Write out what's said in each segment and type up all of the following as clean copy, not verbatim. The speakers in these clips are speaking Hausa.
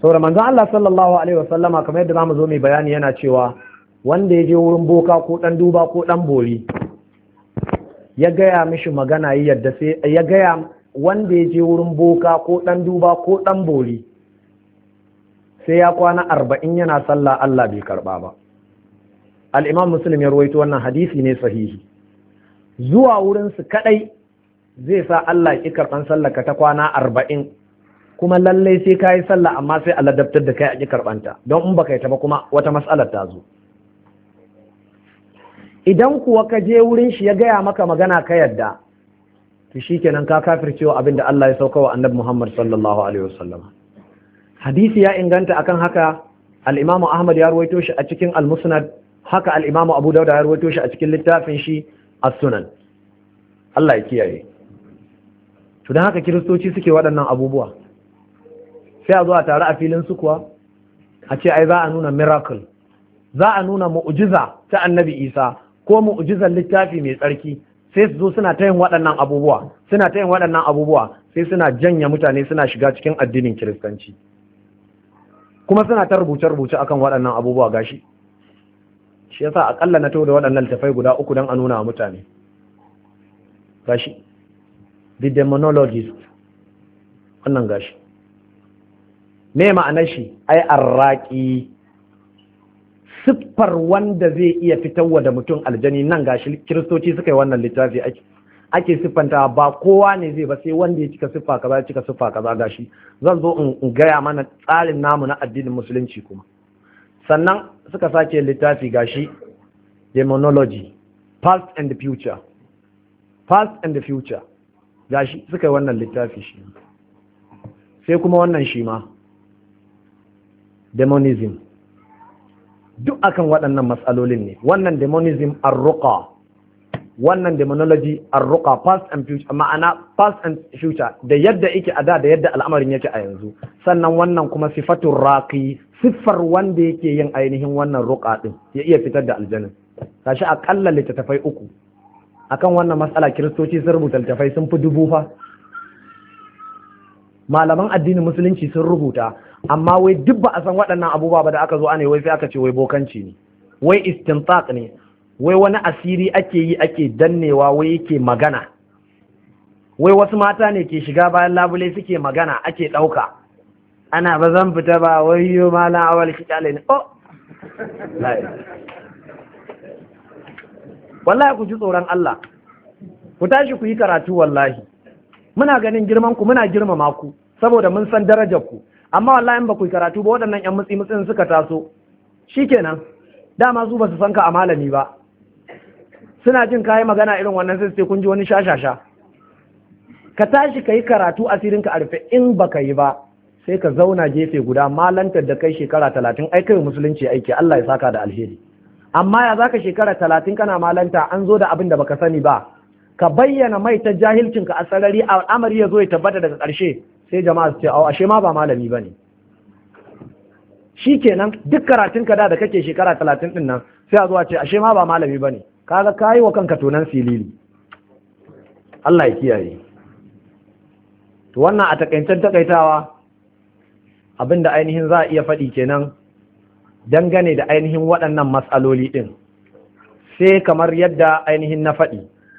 saboda manzon Allah sallallahu alaihi wasallama kamar yadda zamu zo mai bayani yana cewa wanda ya je wurin boka ko dan duba ko dan bori ya gaya mishi magana yadda sai ya gaya wanda ya je wurin boka ko dan duba ko dan bori sai ya kwana 40 yana sallah Allah bai karba ba. Al-Imam Muslim ya rawaito wannan hadisi ne sahihi. Zuwa wurin su kadai zai sa Allah ki karban sallar ka ta kwana 40, kuma lallai sai kai sallah amma sai Allah dabtar da kai a ki karbanta, don in baka yi ta ba kuma wata mas'alar ta zo. Idan kuwa ka je wurin shi ya gaya maka magana ka yadda, to shikenan ka kafircewa abin da Allah ya sauka wa Annabi Muhammad sallallahu alaihi wasallam. Hadisi ya inganta akan haka. Al-Imam Ahmad ya rawaito shi a cikin Al-Musnad, haka al-Imam Abu Dawud ya rawaito shi a cikin littafin shi As-Sunan. Allah ya kiyaye. To dan haka kiristoci suke waɗannan abubuwa. Sai a zo a tare a filin su kuwa a ce ai za a nuna miracle, za a nuna mu'jiza ta Annabi Isa ko mu'jizar littafi mai tsarki, sai su zo suna ta yin waɗannan abubuwa, sai suna janya mutane suna shiga cikin addinin Kiristanci. Kuma suna ta rubuce-rubuce akan waɗannan abubuwa gashi. Shi yasa akalla na tawo da waɗannan littafai guda 3 don a nuna wa mutane. Gashi. The Demonologist. Wannan gashi. Me ma'anar shi? Ai arraki. Siffar wanda zai iya fitarwa da mutum aljani, nan gashi kiristoci suka yi wannan littafi ake siffanta, ba kowa ne zai ba sai wanda ya cika siffa kaza ya cika siffa kaza. Gashi zan zo in gaya mana tsarin namu na addinin musulunci kuma. Sannan suka sake littafi gashi Demonology, Past and the Future, gashi suka yi wannan littafi shi. Sai kuma wannan shi ma Demonism, duk akan waɗannan matsalolin ne. Wannan Demonism ar-ruqa, wannan Demonology ar-ruqa, past and future, ma'ana past and future, da yadda yake a da yadda al'amarin yake a yanzu. Sannan wannan kuma sifatul raqi, siffar wanda yake yin ainihin wannan ruqa din ya iya fitar da aljanna. Kashi akalla littattafai 3 akan wannan matsala. Kiristoci sun rubuta littattafai sun fi 1000 fa. Malaman addinin musulunci sun rubuta, amma wai duk ba a san waɗannan abubuwa ba. Da aka zo ana wai sai aka ce wai bokanci ne, wai istinfaq ne, wai wani asiri ake yi ake dannewa, wai yake magana, wai wasu mata ne ke shiga bayan labule suke magana ake ɗauka, ana ba zan fita ba, wai yo malam awal kikale ne. Oh wallahi ku ji tsoron Allah, ku tashi ku yi karatu. Wallahi muna ganin girman ku, muna girmama ku saboda mun san darajar ku, amma wallahi in ba ku yi karatu ba, waɗannan ƴan mutsi suka taso shikenan, dama su ba su san ka a malami ba, suna jin kayi magana irin wannan sai sai kun ji wani shashasha. Ka tashi ka yi karatu, asirinka a rufe. In baka yi ba sai ka zauna gefe guda, malantar da kai shekara 30 ai kai musulunci aiki, Allah ya saka da alheri. Amma ya zaka shekara 30 kana malanta, an zo da abin da baka sani ba, ka bayyana mai ta jahilcinka a sarari, al'amari ya zo ya tabbata daga ƙarshe sai jama'a su ce ashe ma ba malami bane. Shikenan duk karatunka da kake shekara 30 din nan sai a zo a ce ashe ma ba malami bane. Kaga kayi wa kanka tonan silili. Allah ya kiyaye. To wannan a takaicen takaitawa abinda ainihin za a iya faɗi kenan dangane da ainihin waɗannan matsaloli ɗin. Sai kamar yadda ainihin na faɗi,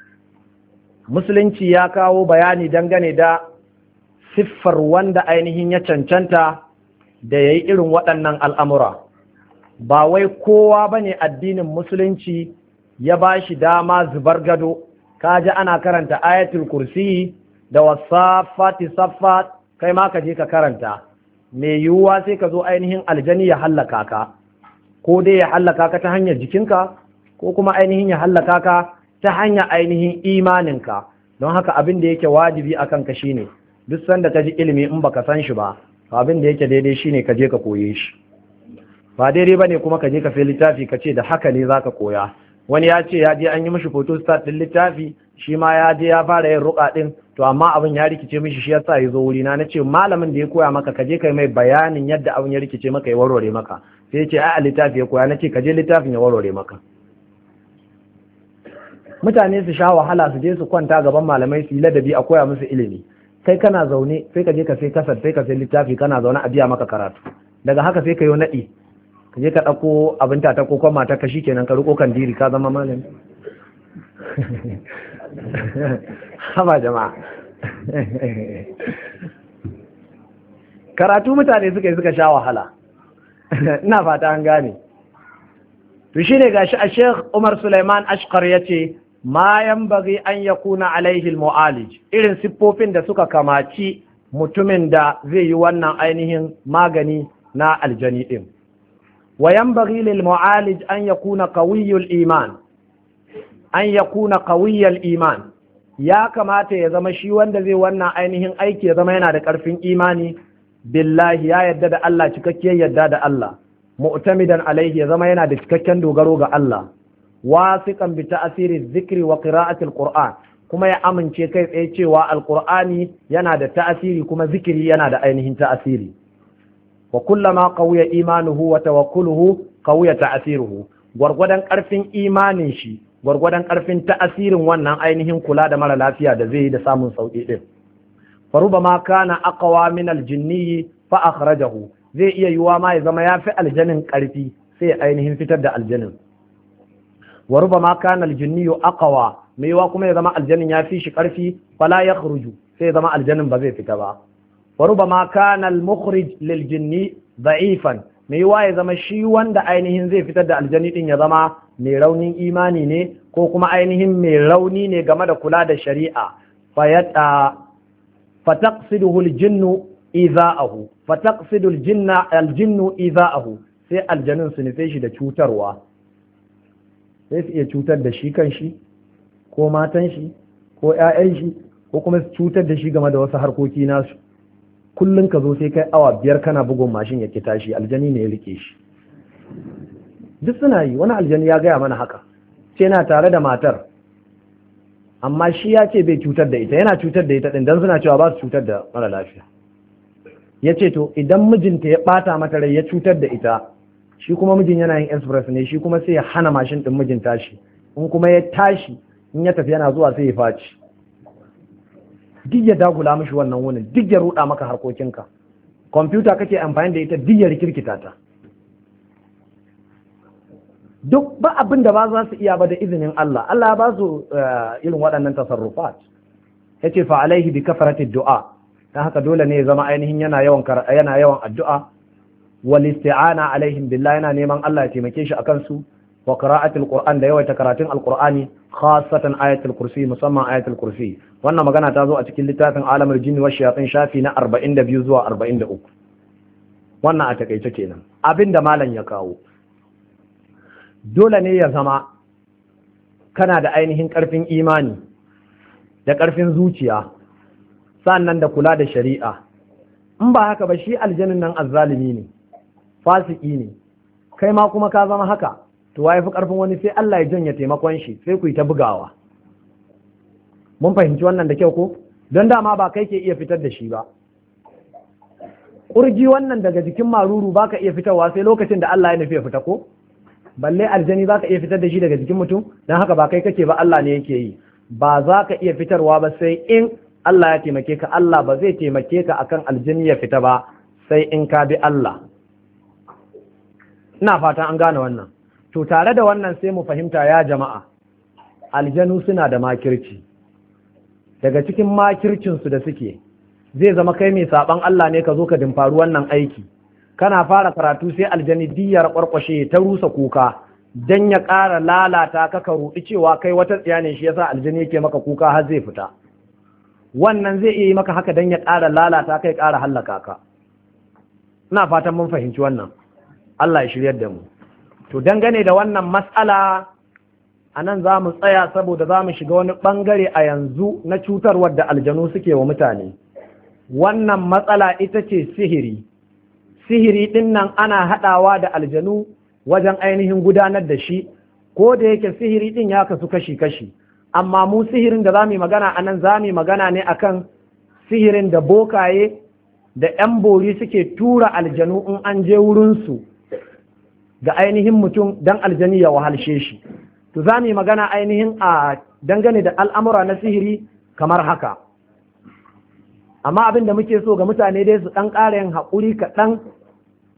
musulunci ya kawo bayani dangane da siffar wanda ainihin ya cancanta da ya yi irin waɗannan al'amura. Ba wai kowa ba ne addinin musulunci ya ba shi dama zubar gado, kaji ana karanta ayatul kursi da wasafati saffat, kai ma ka je ka karanta. Mai yiwuwa sai ka zo ainihin aljani ya hallaka ka, ko dai ya hallaka ka ta hanyar jikinka, ko kuma ainihin ya hallaka ka ta hanyar ainihin imaninka. Don haka abin da yake wajibi a kanka shine duk sanda ka ji ilimi in baka san shi ba, abin da yake daidai shine ka je ka koye shi. Ba daidai bane kuma ka je ka sai littafi ka ce da haka ne zaka koya. Wani ya ce ya je an yi mishi photostat din littafi, shi ma ya je ya fara yin ruqa din, to amma abin ya rikice mishi, shi yasa ya zo wuri na. Nace malamin da ya koya maka ka je kai mai bayanin yadda abin ya rikice maka, ya warware maka. Sai ya ce a littafi ya koya. Nace ka je littafin ya warware maka. Mutane su sha wahala su je su kwanta gaban malamai su yi ladabi a koya musu ilimi, kai kana zaune sai ka je ka sai kasar, sai ka sai littafi kana zaune a biya maka karatu. daga haka sai ka yi naɗi ka je ka ɗauko abin ta ko kwan mata ka kenan ka riko kan diri ka zama malami. Haba jama'a. Karatu mutane suka sha wahala. Ina fata an gane. To shi ne gashi a Sheikh Umar Sulaiman Ashqar ya ce ma yanbaghi an yakuna alaihi al-mu'alij, irin siffofin da suka kamaci mutumin da zai yi wannan ainihin magani na aljani din. Wa yanbaghi lil mu'alij an yakuna qawiyyul iman, iman, ya kamata ya zama shi wanda zai wannan ainihin aiki ya zama yana da ƙarfin imani billahi, ya yadda da Allah, cikakkiyar yadda da Allah, mu'tamidan alaihi, ya zama yana da cikakken dogaro ga Allah, wasiqan bi ta'asiri zikri wa qira'atil qur'an, kuma ya amince kai tsaye cewa alqur'ani yana da ta'asiri kuma zikiri yana da ainihin ta'asiri. Wa kullama qawiya imanuhu wa tawakkuluhu qawiya ta'asiruhu, gwargwadon ƙarfin imanin shi gwargwadon ƙarfin ta'asirin wannan ainihin kula da mara lafiya da zai yi da samun sauƙi din. Farubama kana aqwa min aljinni fa akhrajahu, zai iya yiwa ma ya zama yafi aljanin ƙarfi sai ya ainihin fitar da aljanin. Wa rubama kana aljinni aqwa, mai yiwa kuma ya zama aljanin ya fi shi ƙarfi fala yakhruju, sai ya zama aljanin ba zai fita ba. Wa rubama kana almukhrij lil jinni da'ifan, mai yiwa ya zama shi wanda ainihin zai fitar da aljani din ya zama mai raunin imani ne ko kuma ainihin mai rauni ne game da kula da shari'a. Fataqsiduhu aljinnu idha'ahu, fataqsidu aljinnu idha'ahu, sai aljanin su nufe shi da cutarwa, sai su iya cutar da shi kan shi ko matan shi ko 'ya'yan shi ko kuma su cutar da shi game da wasu harkoki nasu. Kullum ka zo sai kai awa 5 kana bugun mashin ya kita shi, aljani ne ya rike shi. Duk suna yi, wani aljani ya gaya mana haka, ce na tare da matar amma shi ya ce bai cutar da ita, yana cutar da ita din dan suna cewa ba su cutar da mara lafiya. Ya ce to idan mijinta ya bata mata rai ya cutar da ita, shi kuma mijin yana yin express ne, shi kuma sai ya hana mashin din mijin tashi, in kuma ya tashi in ya tafi yana zuwa sai ya faci, duk ya dagula mishi wannan wunin, duk ya ruda maka harkokinka. Kwamfuta kake amfani da ita, duk ya rikirkita ta, duk ba abin da ba za su iya ba da izinin Allah. Allah ya ba su irin waɗannan tasarrufat. Yace fa alaihi bi kafaratid du'a, dan haka dole ne ya zama ainihin yana yawan addu'a, wal isti'ana alaihim billah, yana neman Allah ya taimake shi akan su, wa qira'atil qur'an, da yawaita karatun alqur'ani, khassatan ayatul kursi, musamman ayatul kursi. Wannan magana ta zo a cikin littafin alamul jinni wa shayatin, shafi na 42 zuwa 43. wannan a takaice kenan abinda malam ya kawo. Dole ne ya zama kana da ainihin ƙarfin imani da ƙarfin zuciya, sannan da kula da shari'a. In ba haka ba, shi aljanin nan azzalimi ne, fasiki ne, kai ma kuma ka zama haka, to waye fi ƙarfin wani, sai Allah ya janye taimakon shi, sai ku yi ta bugawa. Mun fahimci wannan da kyau ko? Don dama ba kai ke iya fitar da shi ba. Ƙurji wannan daga jikin maruru ba ka iya fitarwa sai lokacin da Allah ya nufi ya fita ko? Balle aljani za ka iya fitar da shi daga jikin mutum, don haka ba kai kake ba, Allah ne yake yi. Ba za ka iya fitarwa ba sai in Allah ya taimake ka. Allah ba zai taimake ka akan aljani ya fita ba sai in ka bi Allah. Ina fatan an gane wannan. To tare da wannan sai mu fahimta ya jama'a, aljanu suna da makirci. Daga cikin makircinsu da suke, zai zama kai mai saban Allah ne ka zo ka dimfaru wannan aiki. Kana fara karatu sai aljani diyar kwarkwashe ta rusa kuka dan ya ƙara lalata ka ruɗi cewa kai wata tsiya ne, shi yasa aljani yake maka kuka har zai fita. Wannan zai iya yi maka haka dan ya ƙara lalata kai, ƙara hallaka ka. Ina fatan mun fahimci wannan. Allah ya shiryar da mu. To dangane da wannan mas'ala a nan za mu tsaya, saboda za mu shiga wani ɓangare a yanzu na cutarwar da aljanu suke wa mutane. Wannan matsala ita ce sihiri. Sihiri ɗin nan ana haɗawa da aljanu wajen ainihin gudanar da shi, ko da yake sihiri ɗin ya kasu kashi-kashi. Amma mu sihirin da za mu yi magana a nan, za mu yi magana ne akan sihirin da bokaye da 'yan bori suke tura aljanu in an je wurinsu ga ainihin mutum don aljani ya wahalshe shi. To za mu yi magana ainihin a dangane da al'amura na sihiri kamar haka. Amma abin da muke so ga mutane dai su ɗan ƙara yin haƙuri kaɗan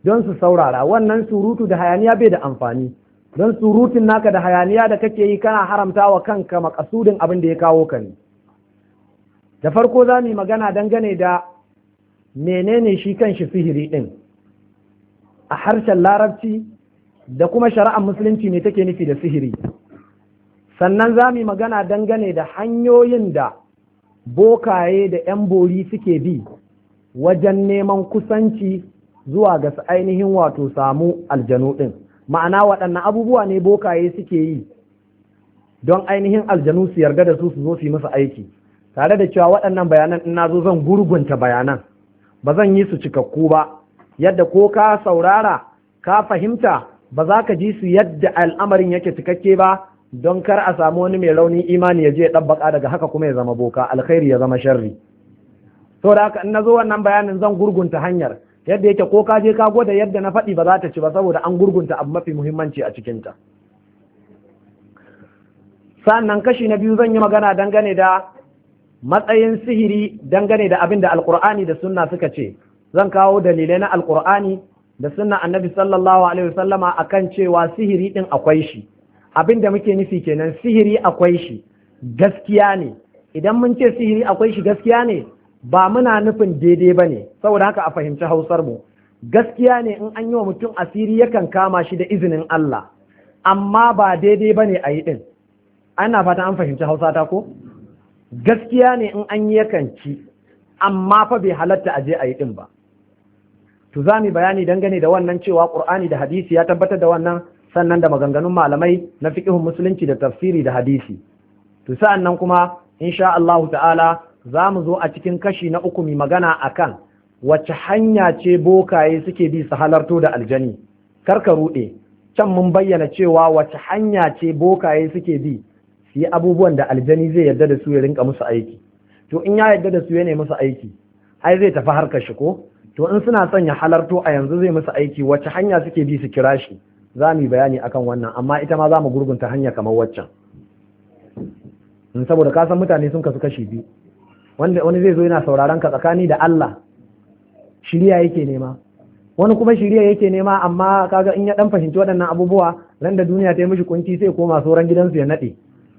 don su saurara. Wannan surutu da hayaniya bai da amfani, don surutun naka da hayaniya da kake yi kana haramta wa kanka makasudin abin da ya kawo ka ne. Da farko za mu yi magana dangane da menene shi kan shi sihiri ɗin a harshen larabci da kuma shari'ar musulunci ne take nufi da sihiri. Sannan za mu yi magana dangane da hanyoyin da bokaye da 'yan bori suke bi wajen neman kusanci zuwa ga su ainihin wato samu aljanu ɗin. Ma'ana waɗannan abubuwa ne bokaye suke yi don ainihin aljanu su yarda da su zo su yi musu aiki, tare da cewa waɗannan bayanan in na zo zan gurgunta bayanan, ba zan yi su cikakku ba, yadda ko ka saurara ka fahimta ba za ka ji su yadda al'amarin yake cikakke ba, don kar a samu wani mai raunin imani ya je ya ɗabbaka daga haka kuma ya zama boka, alkhairi ya zama sharri. Da haka in na zo wannan bayanin zan gurgunta hanyar yadda yake ko ka je ka gwada yadda na faɗi ba za ta ci ba, saboda an gurgunta abu mafi muhimmanci a cikinta. Sannan kashi na biyu zan yi magana dangane da matsayin sihiri dangane da abin da alkur'ani da sunna suka ce. Zan kawo dalilai na alkur'ani da sunna annabi sallallahu alaihi wasallama akan cewa sihiri din akwai shi. Abin da muke nufi kenan, sihiri akwai shi, gaskiya ne. Idan mun ce sihiri akwai shi gaskiya ne, ba muna nufin daidai ba ne, saboda haka a fahimci hausar mu. Gaskiya ne in an yi wa mutum asiri yakan kama shi da izinin Allah, amma ba daidai ba ne a yi ɗin. Ana fata an fahimci hausa ta ko? Gaskiya ne in an yi yakan ci, amma fa bai halatta a je a yi ɗin ba. To za mu bayani dangane da wannan cewa Ƙur'ani da hadisi ya tabbatar da wannan, sannan da maganganun malamai na fiqhun musulunci da tafsiri da hadisi. To sa'an nan kuma insha Allah ta'ala za mu zo a cikin kashi na uku mai magana akan wace hanya ce bokaye suke bi su halarto da aljani. Karka ruɗe, can mun bayyana cewa wace hanya ce bokaye suke bi su yi abubuwan da aljani zai yarda da su ya rinka musu aiki. To in ya yarda da su ya ne musu aiki, ai zai tafi harkar shi ko? To in suna son ya halarto a yanzu zai musu aiki, wace hanya suke bi su kira shi? Za mu yi bayani akan wannan, amma ita ma za mu gurgunta hanya kamar waccan. Saboda ka san mutane sun kasu kashi biyu. Wani zai zo yana sauraron ka tsakani da Allah, shiriya yake nema. Wani kuma shiriya yake nema, amma kaga in ya dan fahimci waɗannan abubuwa, ran da duniya ta yi mishi kunci sai koma sauran gidansu ya naɗe.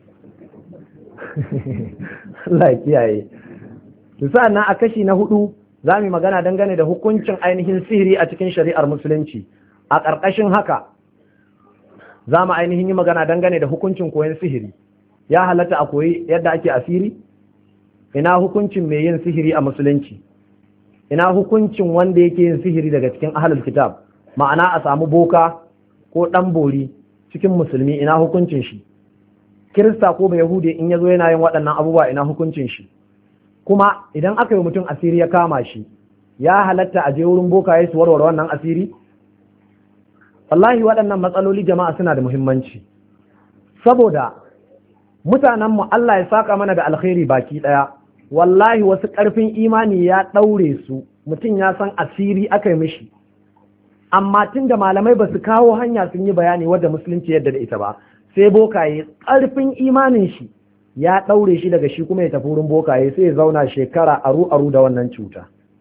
Allah ya kiyaye. To sa'an nan a kashi na hudu za mu yi magana dangane da hukuncin ainihin sihiri a cikin shari'ar musulunci. A ƙarƙashin haka za mu ainihin yi magana dangane da hukuncin koyon sihiri. Ya halatta a koyi yadda ake asiri? Ina hukuncin mai yin sihiri a musulunci? Ina hukuncin wanda yake yin sihiri daga cikin ahlul kitab? Ma'ana a samu boka ko ɗan bori cikin musulmi, ina hukuncin shi? Kirista ko bai Yahudi in ya zo yana yin waɗannan abubuwa, ina hukuncin shi? Kuma idan aka yi mutum asiri ya kama shi, ya halatta a je wurin bokaye su warware wannan asiri? Wallahi waɗannan matsaloli jama'a suna da muhimmanci, saboda mutanenmu Allah ya saka mana da alkhairi baki ɗaya. Wallahi wasu ƙarfin imani ya ɗaure su, mutum ya san asiri aka yi mishi, amma tun da malamai ba su kawo hanya sun yi bayani wadda musulunci yadda da ita ba, sai bokaye ƙarfin imanin shi ya ɗaure shi daga shi kuma ya tafi wurin bokaye, sai ya zauna shekara aru da wannan cuta.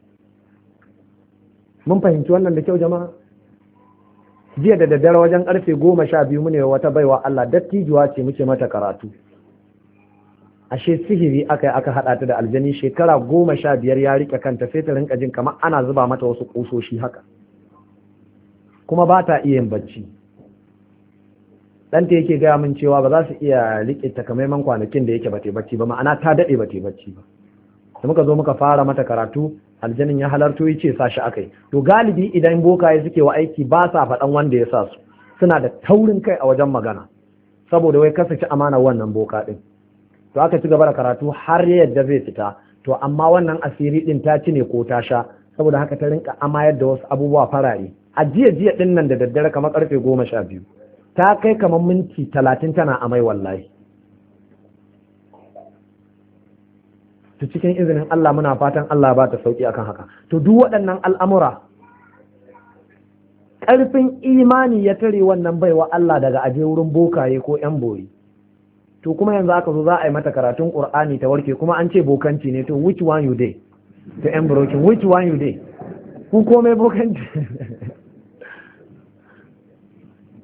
Mun fahimci wannan da kyau jama'a? Jiya da daddare wajen karfe 12 mu ne wata baiwa Allah, dattijuwa ce, muke mata karatu. Ashe sihiri aka haɗa ta da aljani, shekara 15 ya rike kanta, sai ta rinka jin kamar ana zuba mata wasu kusoshi haka, kuma ba ta iya yin bacci. Ɗanta yake gaya min cewa ba za su iya rike takamaiman kwanakin da yake bate bacci ba, ma'ana ta daɗe bate bacci ba. Da muka zo muka fara mata karatu, aljanin ya halarto ya ce sa shi akai. To galibi idan bokaye suke wa aiki ba sa faɗan wanda ya sa su, suna da taurin kai a wajen magana, saboda wai kasa ci amana wannan boka ɗin. To aka ci gaba da karatu har yadda zai fita, to amma wannan asiri ɗin ta ci ne ko ta sha, saboda haka ta rinka amayar da wasu abubuwa farare. A jiya ɗin nan da daddare kamar karfe 12, ta kai kamar minti 30 tana amai wallahi. To cikin izinin Allah muna fatan Allah ba ta sauki akan haka. To duk waɗannan al'amura, ƙarfin imani ya tare wannan baiwa Allah daga aje wurin bokaye ko ‘yan bori. To kuma yanzu aka zo za a yi mata karatun Ƙur'ani ta warke, kuma an ce bokanci ne, to which one you dey? To ‘yan brokin, which one you dey? Ku komai bokanci.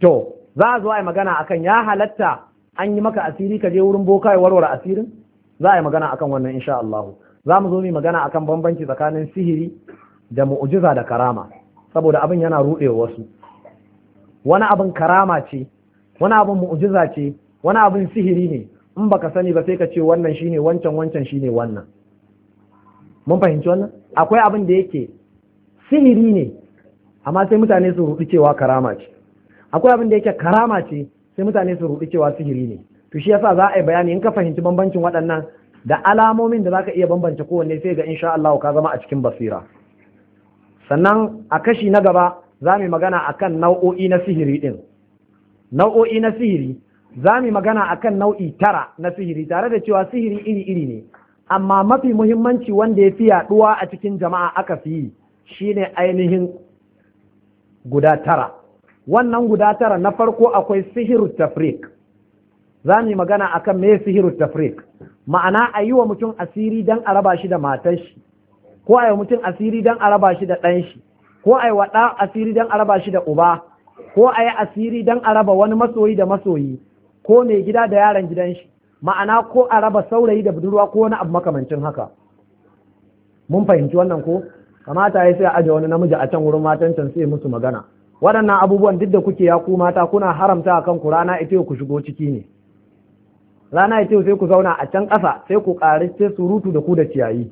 to za a zo a yi magana akan ya halatta an yi maka asiri ka je wurin boka ya warware asirin, za a yi magana akan wannan insha Allah. Za mu zo mu magana akan bambanci tsakanin sihiri da mu'jiza da karama, saboda abin yana ruɗewa wasu. Wani abin karama ce, wani abin mu'jiza ce, wani abin sihiri ne, in baka sani ba sai ka ce wannan shine wancan, wancan shine wannan. Mun fahimci wannan? Akwai abin da yake sihiri ne amma sai mutane su ruɗu cewa karama ce, akwai abin da yake karama ce sai mutane su ruɗu cewa sihiri ne. To shi yasa za a yi bayani in ka fahimci bambancin waɗannan da alamomin da zaka iya bambance kowanne, sai ga insha Allah ka zama a cikin basira. Sannan a kashi na gaba za mu magana akan nau'o'i na sihiri din. Nau'o'i na sihiri za mu magana akan nau'i 9 na sihiri, tare da cewa sihiri iri-iri ne, amma mafi muhimmanci wanda ya fi yaɗuwa a cikin jama'a aka fi yi shine ainihin guda 9. Wannan guda 9 na farko akwai sihiru tafrik. Za mu magana akan me sihiru tafrik, ma'ana a yi wa mutum asiri don a raba shi da matar shi, ko a yi mutum asiri don a raba shi da ɗan shi, ko a yi wa ɗa asiri don a raba shi da uba, ko a yi asiri don a raba wani masoyi da masoyi, ko mai gida da yaron gidan shi, ma'ana ko a raba saurayi da budurwa ko wani abu makamancin haka. Mun fahimci wannan ko? Kamata ya sai a aje wani namiji a can wurin matan can sai musu magana. Waɗannan abubuwan duk da kuke ya ku mata kuna haramta a kanku, rana ita ku shigo ciki ne. Rana ita sai ku zauna a can ƙasa sai ku ƙari sai surutu da ku da ciyayi.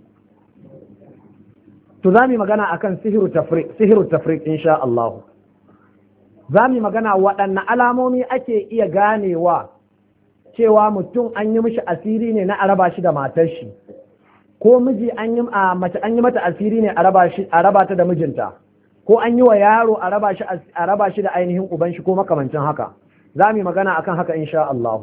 To za mu magana akan sihiru tafrik insha Allah. Za mu magana waɗanne alamomi ake iya ganewa cewa mutum an yi mishi asiri ne na araba shi da matar shi, ko miji mace an yi mata asiri ne a raba ta da mijinta, ko an yi wa yaro a raba shi da ainihin uban shi ko makamancin haka. Za mu magana akan haka insha Allah.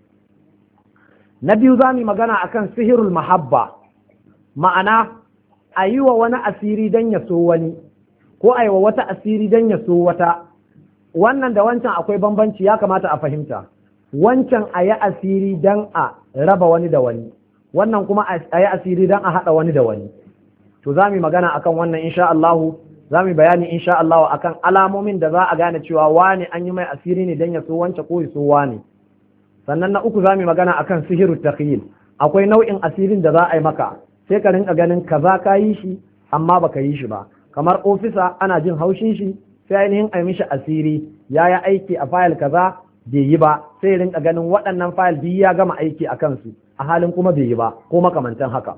Na biyu za mu magana akan sihirul mahabba, ma'ana a yi wa wani asiri don ya so wani, ko a yi wa wata asiri don ya so wata. Wannan da wancan akwai bambanci, ya kamata a fahimta. Wancan a yi asiri don a raba wani da wani, wannan kuma a yi asiri don a haɗa wani da wani. To za mu magana akan wannan insha Allah. Za mu bayani insha Allah akan alamomin da za a gane cewa wani an yi mai asiri ne don ya so wance ko ya so wani. Sannan na uku za mu magana akan sihiru takhyil. Akwai nau'in asirin da za a yi maka, sai ka rinka ganin kaza ka yi shi amma baka yi shi ba. Kamar ofisa ana jin haushin shi, sai ainihin a mishi asiri ya yi aiki a fayil kaza bai yi ba, sai rinka ganin waɗannan fayil biyu ya gama aiki a kansu, a halin kuma bai yi ba ko makamantan haka.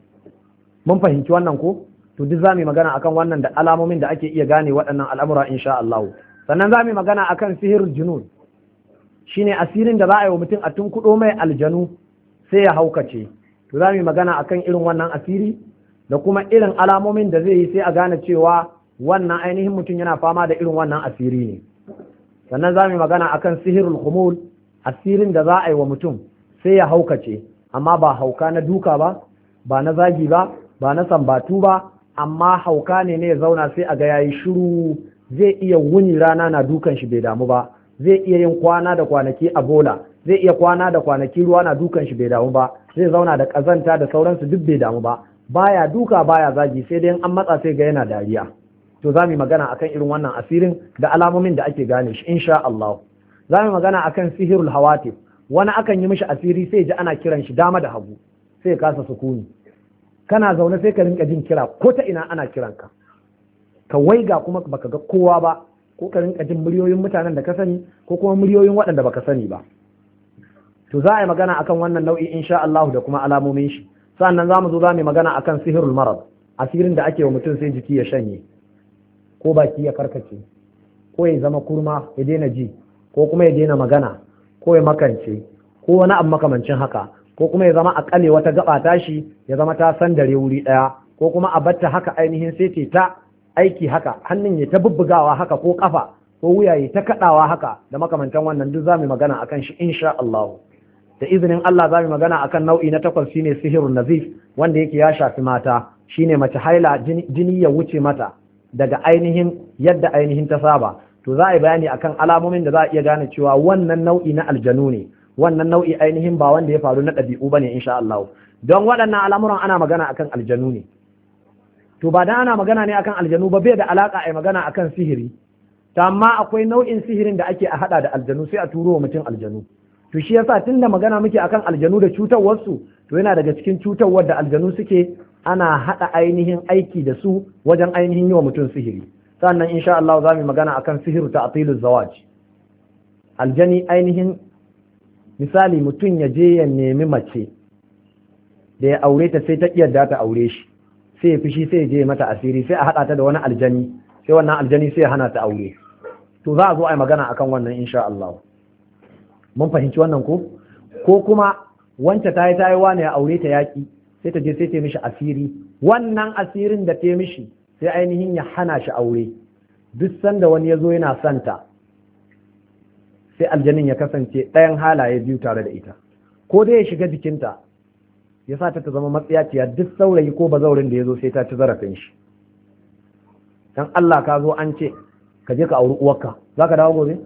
Mun fahimci wannan ko? To duk za mu magana akan wannan da alamomin da ake iya gane waɗannan al'amura insha Allah. Sannan za mu magana akan sihirul junun, shine asirin da za a yi wa mutum a tunkuɗo mai aljanu sai ya haukace. To za mu magana akan irin wannan asiri da kuma irin alamomin da zai yi sai a gane cewa wannan ainihin mutum yana fama da irin wannan asiri ne. Sannan za mu magana akan sihirul khumul, asirin da za a yi wa mutum sai ya haukace, amma ba hauka na duka ba, ba na zagi ba, ba na sambatu ba, amma hauka ne ya zauna sai a ga yayi shiru, zai iya wuni rana na dukan shi bai damu ba, zai iya yin kwana da kwanaki a bola, zai iya kwana da kwanaki ruwa na dukan shi bai damu ba, zai zauna da kazanta da sauransu duk bai damu ba, baya duka baya zagi, sai dai an matsa sai ga yana dariya. To za mu magana akan irin wannan asirin da alamomin da ake gane shi insha Allah. Za mu magana akan sihirul hawatif, wani akan yi mishi asiri sai ji ana kiran shi dama da hagu, sai kasa sukuni. Kana zaune sai ka rinka jin kira ko ta ina ana kiranka, ka waiga kuma baka ga kowa ba, ko ka rinka jin muryoyin mutanen da ka sani ko kuma muryoyin waɗanda baka sani ba. To za a yi magana akan wannan nau'i insha Allah da kuma alamomin shi. Sannan za mu zo za mu magana akan sihirul marad, asirin da ake wa mutum sai jiki ya shanye, ko baki ya karkace, ko ya zama kurma ya daina ji, ko kuma ya daina magana, ko ya makance, ko wani abu makamancin haka, ko kuma ya zama a kale wata gaba tashi ya zama ta sandare wuri ɗaya, ko kuma a batta haka ainihin sai ce ta aiki haka, hannun ya ta bubbugawa haka, ko kafa ko wuya ya ta kaɗawa haka da makamantan wannan, duk za mu magana akan shi insha Allah. Da izinin Allah za mu magana akan nau'i na 8 shine sihirun nazif, wanda yake ya shafi mata, shine mace haila jini ya wuce mata daga ainihin yadda ainihin ta saba. To za a yi bayani akan alamomin da za a iya gane cewa wannan nau'i na aljanu ne, wannan nau'i ainihin ba wanda ya faru na ɗabi'u bane insha Allah. Don waɗannan al'amuran ana magana akan aljanu ne. To ba dan ana magana ne akan aljanu ba, bai da alaka a magana akan sihiri. to amma akwai nau'in sihirin da ake a hada da aljanu sai a turo wa mutum aljanu. To shi yasa tunda magana muke akan aljanu da cutarwarsu, to yana daga cikin cutarwar da aljanu suke ana hada ainihin aiki da su wajen ainihin yi wa mutum sihiri. Sannan insha Allah za mu magana akan sihiru ta'tiluz zawaj. Aljani ainihin misali mutum ya je ya nemi mace da ya aure ta sai ta yarda ta aure shi, sai ya fishi sai ya je mata asiri sai a hada ta da wani aljani, sai wannan aljani sai ya hana ta aure. To za a zo a yi magana akan wannan insha Allah. Mun fahimci wannan ko kuma wance ta yi wane ya aure ta yaki, sai ta je sai ta mishi asiri, wannan asirin da ta mishi sai ainihin ya hana shi aure. Duk sanda wani ya zo yana santa sai aljanin ya kasance ɗayan halaye biyu tare da ita, ko dai ya shiga jikinta ya sa ta zama matsiyaciya, duk saurayi ko bazaurin da ya zo sai ta ci zarafin shi. Dan Allah ka zo an ce ka je ka auri uwarka, za ka dawo gobe?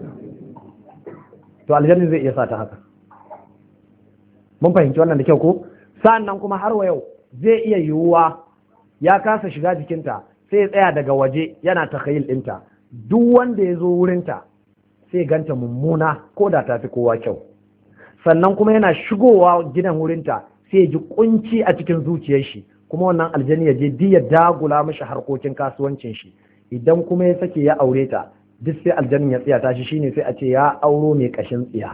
To aljannin zai iya sa ta haka. Mun fahimci wannan da kyau ko? Sa'annan kuma har wa yau zai iya yiwuwa ya kasa shiga jikinta sai ya tsaya daga waje yana takhayil ɗinta, duk wanda ya zo wurinta sai ganta mummuna ko da ta fi kowa kyau. Sannan kuma yana shigowa gidan wurinta sai ya ji kunci a cikin zuciyar shi, kuma wannan aljani ya je ya dagula mishi harkokin kasuwancin shi. Idan kuma ya sake ya aure ta, duk sai aljanin ya tsiyata shi, shine sai a ce ya auro mai kashin tsiya.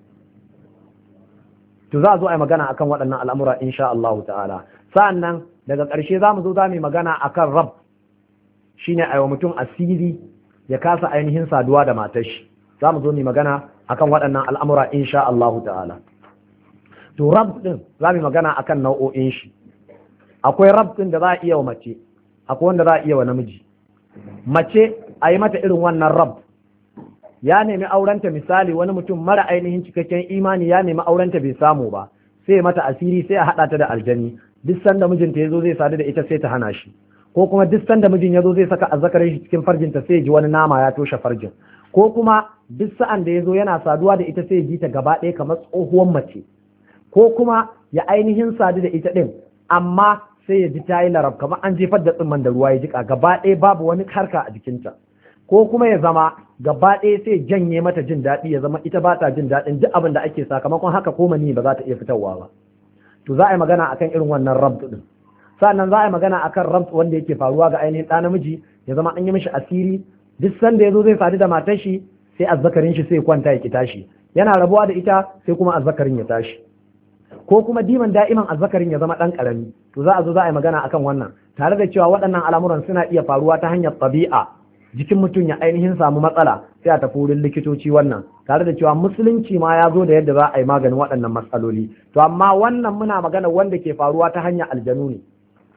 To za a zo a yi magana akan waɗannan al'amura insha Allah ta'ala. Sa'annan daga ƙarshe za mu zo za mu yi magana akan rab, shine a yi wa mutum asiri ya kasa ainihin saduwa da matar shi. Za mu zo mu yi magana akan waɗannan al'amura insha Allah ta'ala. To rab ɗin za mu yi magana akan nau'o'in shi. Akwai rab ɗin da za a iya wa mace, akwai wanda za a iya wa namiji. Mace a yi mata irin wannan rab, ya nemi aurenta, misali wani mutum mara ainihin cikakken imani ya nemi aurenta bai samu ba, sai mata asiri sai a haɗa ta da aljani. Duk sanda mijinta ya zo zai sadu da ita sai ta hana shi, ko kuma duk sanda mijin ya zo zai saka azzakarin shi cikin farjinta sai ya ji wani nama ya toshe farjin, ko kuma duk sa'an da ya zo yana saduwa da ita sai ya ji ta gaba ɗaya kamar tsohuwar mace, ko kuma ya ainihin sadu da ita ɗin amma sai ya ji ta yi larab kamar an jefar da tsimman da ruwa ya jika, gaba ɗaya babu wani harka a jikinta, ko kuma ya zama gaba ɗaya sai janye mata jin daɗi, ya zama ita ba ta jin daɗin duk abin da ake, sakamakon haka ko mani ba za ta iya fitarwa ba. To za a yi magana akan irin wannan rabtu din. Sannan za a yi magana akan rabtu wanda yake faruwa ga ainihin ɗa namiji, ya zama an yi mishi asiri, duk sanda ya zo zai sadu da matar shi sai azzakarin shi sai kwanta ya ki tashi, yana rabuwa da ita sai kuma azzakarin ya tashi, ko kuma diman da'iman azzakarin ya zama ɗan ƙarami. To za a zo za a yi magana akan wannan, tare da cewa waɗannan al'amuran suna iya faruwa ta hanyar ɗabi'a, jikin mutum ya ainihin samu matsala sai a tafi wurin likitoci wannan, tare da cewa musulunci ma ya zo da yadda za a yi maganin waɗannan matsaloli. To amma wannan muna magana wanda ke faruwa ta hanyar aljanu ne.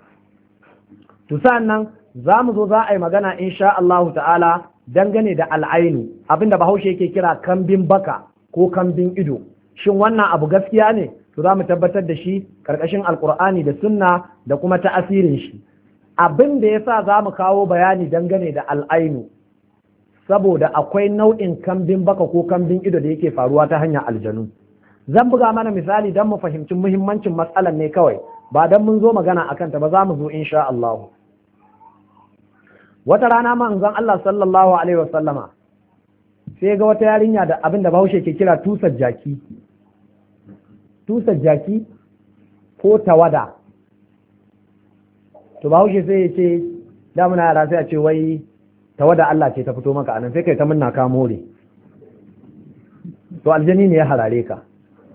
To sa'annan za mu zo za a yi magana insha Allahu ta'ala dangane da al'ainu, abinda Bahaushe yake kira kambin baka ko kambin ido. Shin wannan abu gaskiya ne? To za mu tabbatar da shi karkashin alkur'ani da sunna da kuma ta'asirin shi. Abin da yasa za mu kawo bayani dangane da al'ainu, saboda akwai nau'in kambin baka ko kambin ido da yake faruwa ta hanyar aljanu. Zan buga mana misali don mu fahimci muhimmancin matsalar ne kawai, ba don mun zo magana a kanta ba, za mu zo insha Allah. Wata rana manzon Allah sallallahu alaihi wasallama sai ga wata yarinya da abin da Bahaushe ke kira tusar jaki. Tusar jaki ko tawada. To Bahaushe sai ya ce da muna yara sai a ce wai tawada Allah ce ta fito maka anan, sai kai ta munna ka more. To aljani ne ya harare ka.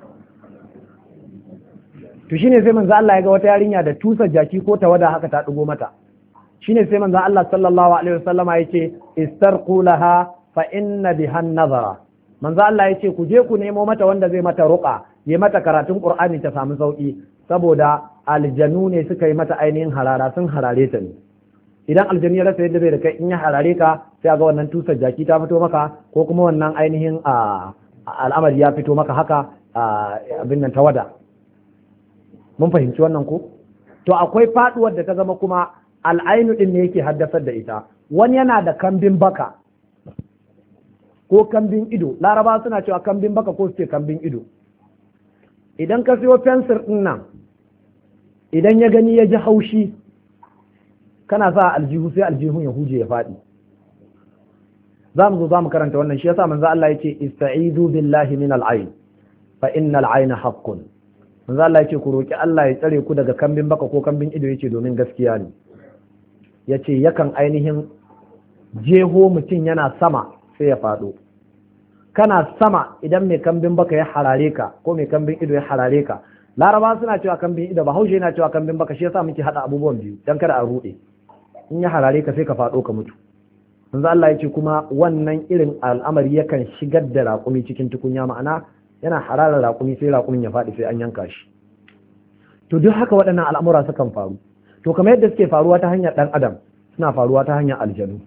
To shine sai manzo Allah ya ga wata yarinya da tusar jaki ko tawada haka ta dugo mata. Shine sai manzo Allah sallallahu alaihi wasallama yace istarqu laha fa inna biha nazara. Manzo Allah yace ku je ku nemo mata wanda zai mata ruqa, ya mata karatun Qur'ani ta samu sauki, saboda aljanu ne suka yi mata ainihin harara, sun harare ta ne. Idan aljanu ya rasa yadda zai da kai, in ya harare ka sai ga wannan tusar jaki ta fito maka, ko kuma wannan ainihin al'amari ya fito maka haka abin nan tawada. Mun fahimci wannan ko? To akwai faduwar da ta zama kuma al'ainu din ne yake haddasar da ita. Wani yana da kambin baka ko kambin ido, Laraba suna cewa kambin baka ko su ce kambin ido. Idan ka siyo fensir din nan, idan ya gani ya ji haushi, kana sa aljihu sai aljihun ya huje ya faɗi. za mu karanta wannan. Shi yasa manzo Allah yace ista'idu billahi min al-ayn fa innal ayna haqqun. Manzo Allah yace ku roki Allah ya tsare ku daga kambin baka ko kambin ido, yace domin gaskiya ne. Yace yakan ainihin jeho mutum yana sama sai ya faɗo. Kana sama idan mai kambin baka ya harare ka ko mai kambin ido ya harare ka. Laraba suna cewa kambin ido, Bahaushe yana cewa kambin baka, shi yasa muke hada abubuwan biyu dan kada a rude. In ya harare ka sai ka faɗo ka mutu. Manzo Allah yace kuma wannan irin al'amari yakan shigar da raƙumi cikin tukunya, ma'ana yana hararar raƙumi sai raƙumin ya faɗi sai an yanka shi. To duk haka waɗannan al'amura sukan faru. To kamar yadda suke faruwa ta hanyar ɗan adam, suna faruwa ta hanyar aljanu.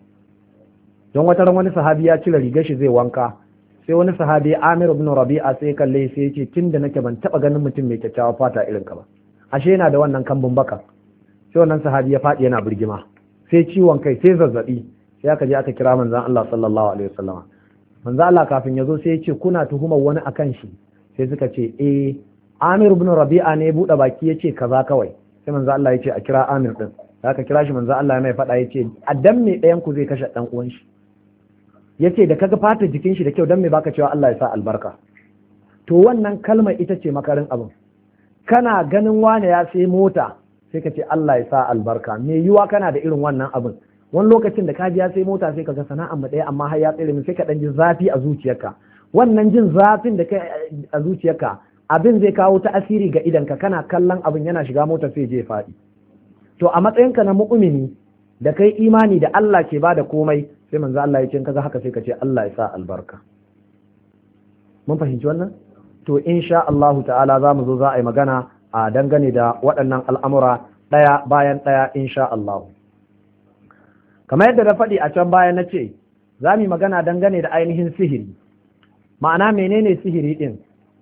Don wata ran wani sahabi ya cire rigar shi zai wanka, sai wani sahabi Amir ibn Rabi'a sai kalle sai ya ce tunda nake ban taba ganin mutum mai kyakkyawa fata irin ka ba, ashe yana da wannan kambun baka. Sai wannan sahabi ya faɗi yana birgima, sai ciwon kai, sai zazzabi, sai aka je aka kira manzon Allah sallallahu alaihi wasallam. Manzon Allah kafin ya zo sai ya ce kuna tuhumar wani akan shi? Sai suka ce Amir ibn Rabi'a ne ya buɗe baki ya ce kaza kawai. Sai manzon Allah ya ce a kira Amir din. Aka kira shi, manzon Allah ya mai faɗa ya ce a dan me ɗayan ku zai kashe ɗan uwan shi? Yace da kaga fata jikin shi da kyau dan me baka cewa Allah ya sa albarka? To wannan kalmar ita ce makarin abin. Kana ganin wane ya sai mota sai ka ce Allah ya sa albarka, me yiwa kana da irin wannan abin. Wani lokacin da kaji ya sai mota sai ka ga sana'ar mu ɗaya amma har ya tsere min, sai ka dan ji zafi a zuciyarka. Wannan jin zafin da kai a zuciyarka abin zai kawo ta'asiri ga idanka, kana kallon abin yana shiga mota sai je faɗi. To a matsayinka na mu'mini da kai imani da Allah ke bada komai, sai manzo Allah ya ce kaga haka sai ka ce Allah ya sa albarka. Mun fahimci wannan? To insha Allah ta'ala za mu zo za a yi magana a dangane da waɗannan al'amura ɗaya bayan ɗaya insha Allah. Kamar yadda na faɗi a can baya na ce za mu yi magana dangane da ainihin sihiri. Ma'ana menene sihiri ɗin?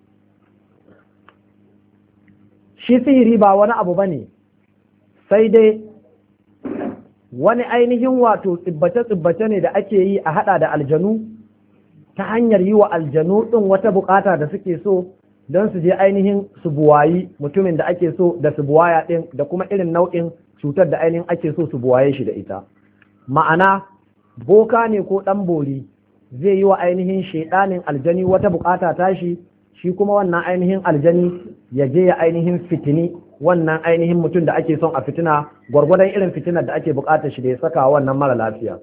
Shi sihiri ba wani abu ba ne, sai dai wani ainihin wato tsibbace-tsibbace ne da ake yi a hada da aljanu ta hanyar yi wa aljanu ɗin wata bukata da suke so don su je ainihin su buwayi mutumin da ake so da su buwaya ɗin, da kuma irin nau'in cutar da ainihin ake so su buwaye shi da ita. Ma'ana boka ne ko ɗan bori zai yi wa ainihin shaiɗanin aljani wata bukata tashi, shi kuma wannan ainihin aljani ya je ya ainihin fitini wannan ainihin mutum da ake son a fitina gwargwadon irin fitinar da ake bukatar shi da ya saka wannan mara lafiya.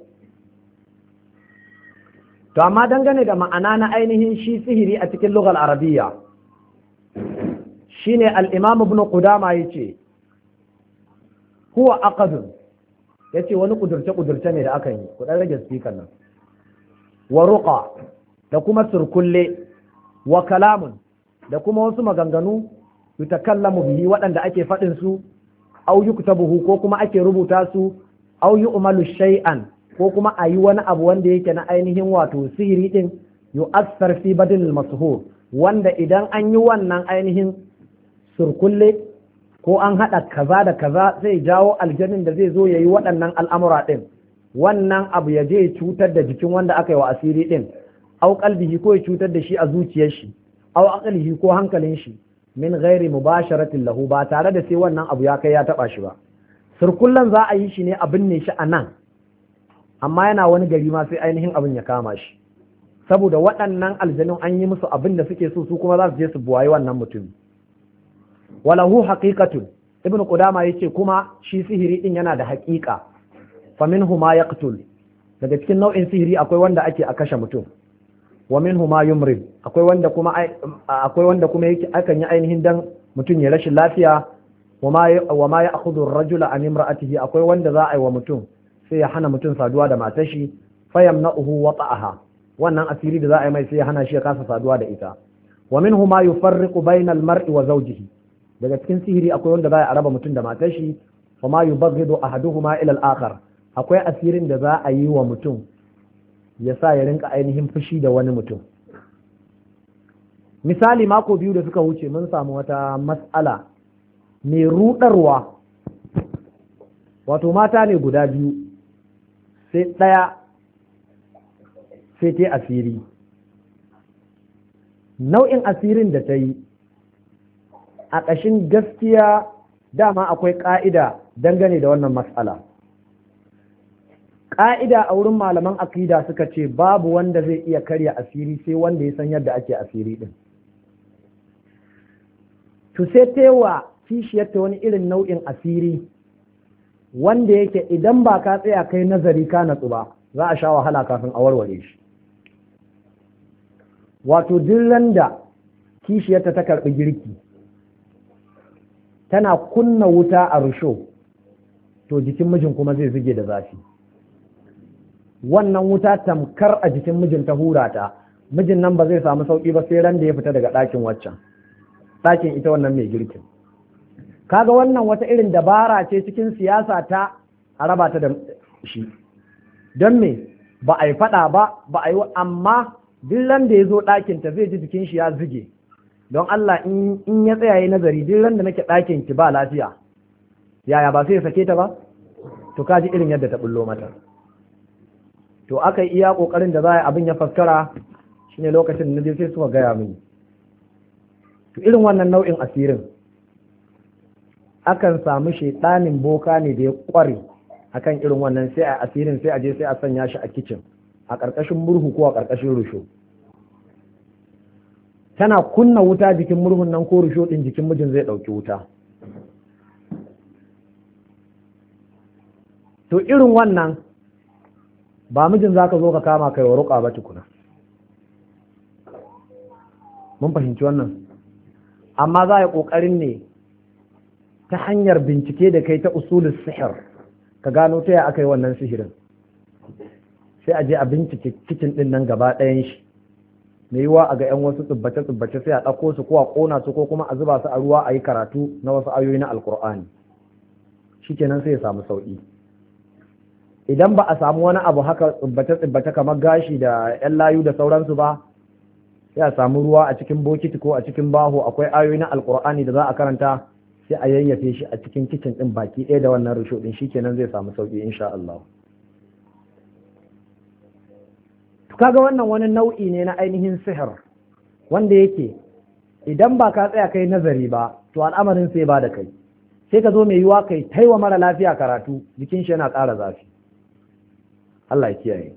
To amma dangane da ma'ana na ainihin shi sihiri a cikin lughal arabiyya, shine al-imam ibn Qudama yace huwa aqdun, yace wani kudurce ne da aka yi, ku dan rage speaker nan, wa ruqa da kuma surkulle, wa kalamun da kuma wasu maganganu yutakallamu bihi waɗanda ake faɗin su, au yuktabuhu ko kuma ake rubuta su, au yu'malu shay'an ko kuma a yi wani abu wanda yake na ainihin wato sihiri din yu'assar fi badil mashhur, wanda idan an yi wannan ainihin surkulle ko an haɗa kaza da kaza zai jawo aljanin da zai zo ya yi waɗannan al'amura ɗin, wannan abu ya je cutar da jikin wanda aka yi wa asiri ɗin, au qalbihi ko ya cutar da shi a zuciyar shi, au aqlihi ko hankalin shi, min ghairi mubasharatin lahu, ba tare da sai wannan abu ya kai ya taba shi ba. Surkullan za a yi shi ne a binne shi a nan, amma yana wani gari ma sai ainihin abin ya kama shi, saboda waɗannan aljanun an yi musu abin da suke so, su kuma za su je su buwayi wannan mutum. Walahu haqiqatun, ibn Qudama yace kuma shi sihiri din yana da haƙiƙa. Fa minhu ma yaqtul, daga cikin nau'in sihiri akwai wanda ake a kashe mutum. Wa minhu ma yumrid, akwai wanda kuma yake akan yi ainihin dan mutum ya rashin lafiya. Wa ma ya'khudhu ar-rajula an imra'atihi, akwai wanda za a yi wa mutum sai ya hana mutum saduwa da matar shi, fayamna'uhu wata'aha, wannan asiri da za a yi mai sai ya hana shi ya kasa saduwa da ita. Wa minhu ma yufarriqu bayna al-mar'i wa zawjihi, daga cikin sihiri akwai wanda za a raba mutum da matar shi. Wa ma yubghidu ahaduhuma ila al-akhar, akwai asirin da za a yi wa mutum ya sa ya rinka ainihin fushi da wani mutum. Misali, mako biyu da suka wuce mun samu wata mas'ala mai rudarwa, wato mata ne guda biyu, sai ɗaya sai ta asiri. Nau'in asirin da ta yi a ƙashin gaskiya dama akwai ƙa'ida dangane da wannan mas'ala. ƙa'ida a wurin malaman akida suka ce babu wanda zai iya karya asiri sai wanda ya san yadda ake asiri din. To sai tewa kishiyarta wani irin nau'in asiri wanda yake idan ba ka tsaya kai nazari ka natsu ba za a sha wahala kafin a warware shi. Wato duk da kishiyarta ta karɓi girki tana kunna wuta a rusho to jikin mijin kuma zai zuge da zafi. Wannan wuta tamkar a jikin mijin ta hura ta, mijin nan ba zai samu sauƙi ba sai ran da ya fita daga ɗakin waccan, ɗakin ita wannan mai girkin. Kaga wannan wata irin dabara ce cikin siyasa ta a raba ta da shi. Don me ba a yi faɗa ba a yi, amma duk ran da ya zo ɗakin ta zai ji jikin shi ya zuge. Don Allah in ya tsaya yi nazari, duk ran da nake ɗakin ki ba lafiya, yaya ba sai ya sake ta ba? To kaji irin yadda ta bullo mata. To aka yi iya ƙoƙarin da za a yi abin ya faskara shine lokacin da sai suka gaya mini. To irin wannan nau'in asirin akan samu shaiɗanin boka ne da ya ƙware akan irin wannan, sai a asirin sai a je sai a sanya shi a kicin a ƙarƙashin murhu ko a ƙarƙashin rusho. Tana kunna wuta jikin murhun nan ko rusho ɗin jikin mijin zai ɗauki wuta. To irin wannan ba mijin za ka zo ka kama kai wa ruƙa ba tukuna. Mun fahimci wannan. Amma za a yi ƙoƙarin ne ta hanyar bincike da kai ta usulul sihir ka gano ta ya aka yi wannan sihirin. Sai a je a bincike cikin ɗin nan gaba ɗayan shi. Mai yiwa a ga 'yan wasu tsubbace-tsubbace sai a ɗauko su ko a ƙona su ko kuma a zuba su a ruwa a yi karatu na wasu ayoyi na Alƙur'ani. Shikenan sai ya samu sauƙi. Idan ba a samu wani abu haka tsubbace-tsubbace kamar gashi da 'yan layu da sauransu ba, sai a samu ruwa a cikin bokiti ko a cikin baho, akwai ayoyi na Alƙur'ani da za a karanta, sai a yayyafe shi a cikin kicin ɗin baki ɗaya da wannan rusho ɗin, shikenan zai samu sauƙi insha Allah. Kaga wannan wani nau'i ne na ainihin sihir wanda yake idan ba ka tsaya kai nazari ba to al'amarin sai ba da kai, sai ka zo mai yiwa kai taiwa mara lafiya karatu jikin shi yana ƙara zafi. Allah ya kiyaye.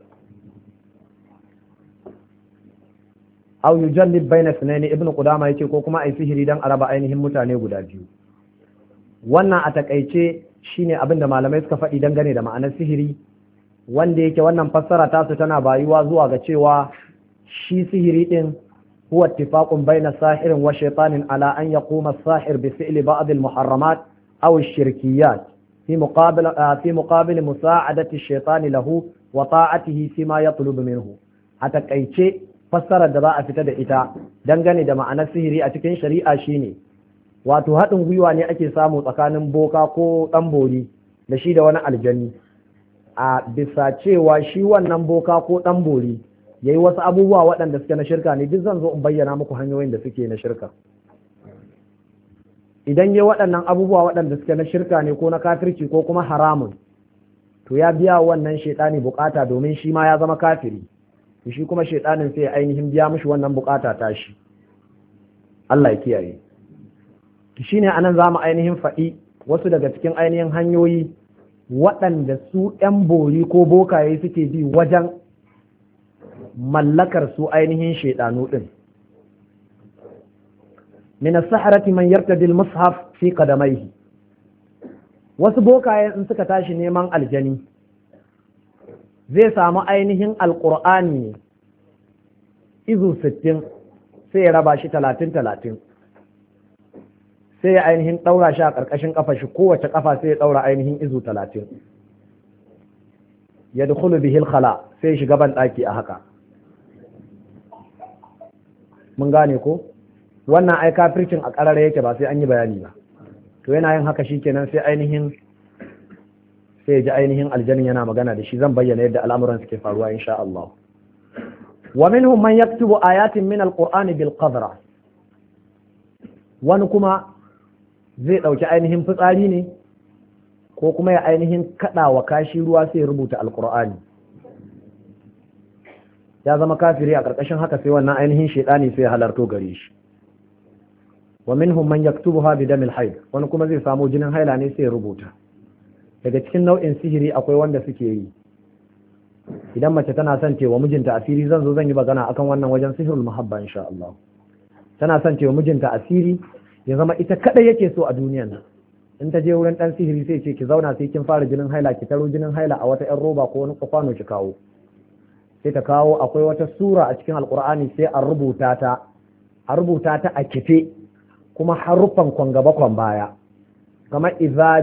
Aw yujallib baina sunaini, ibnu qudama yake ko kuma ai sihiri dan araba ainihin mutane guda biyu. Wannan a takaice shine abin da malamai suka faɗi dangane da ma'anar sihiri, wanda yake wannan fassara tasu tana bayuwa zuwa ga cewa shi sihiri din huwa ittifaqun baina sahirin wa shaytanin ala an yaquma as-sahir bi fi'li ba'd al-muharramat aw ash-shirkiyat fi muqabil musa'adati ash-shaytan lahu wa ta'atihi fima yatlubu minhu. A takaice fassarar da za a fita da ita dangane da ma'anar sihiri a cikin shari'a shine wato haɗin gwiwa ne ake samu tsakanin boka ko ɗan bori da shi da wani aljani, a bisa cewa shi wannan boka ko ɗan bori ya yi wasu abubuwa waɗanda suke na shirka ne. Duk zan zo in bayyana muku hanyoyin da suke na shirka. Idan ya waɗannan abubuwa waɗanda suke na shirka ne ko na kafirci ko kuma haramun, to ya biya wannan shaiɗani bukata domin shi ma ya zama kafiri, to shi kuma shaiɗanin sai ya ainihin biya mishi wannan bukata tashi. Allah ya kiyaye. Shi ne anan za mu ainihin faɗi wasu daga cikin ainihin hanyoyi waɗanda su ‘yan bori ko bokaye suke bi wajen mallakar su ainihin shaiɗanu ɗin. Min as-sahrati man yartadi al-mushaf fi qadamayhi. Wasu bokaye in suka tashi neman aljani zai samu ainihin alqur'ani ne izu 60 sai ya raba shi 30-30, sai ya ainihin ɗaura shi a ƙarƙashin ƙafa shi, kowace ƙafa sai ya ɗaura ainihin izu 30. Ya dukulu bihil khala, sai shiga ban ɗaki a haka. Mun gane ko? Wannan ai kafircin a ƙarare yake ba sai an yi bayani ba. To yana yin haka shikenan sai ainihin sai ya ji ainihin aljanin yana magana da shi. Zan bayyana yadda al'amuran suke faruwa insha Allah. Wa minhum man yaktubu ayatin min al-Qur'ani bil qadra. Wani kuma zai ɗauki ainihin fitsari ne ko kuma ya ainihin kaɗa wa kashi ruwa sai ya rubuta alƙur'ani. Ya zama kafiri a ƙarƙashin haka sai wannan ainihin shaiɗani sai ya halarto gare shi. Wa minhum man yaktubuha bi damil haid, wani kuma zai samu jinin haila ne sai ya rubuta. Daga cikin nau'in sihiri akwai wanda suke yi idan mace tana son cewa mijinta asiri, zan zo zan yi magana akan wannan wajen sihirul muhabba insha Allah. Tana son cewa mijinta asiri ya zama ita kadai yake so a duniyan nan, in ta je wurin dan sihiri sai ce ki zauna sai kin fara jinin haila, ki taro jinin haila a wata yan roba ko wani kwano ki kawo, sai ta kawo akwai wata sura a cikin alkur'ani sai a rubuta ta a kife, kuma haruffan kwan gaba kwan baya, kamar idza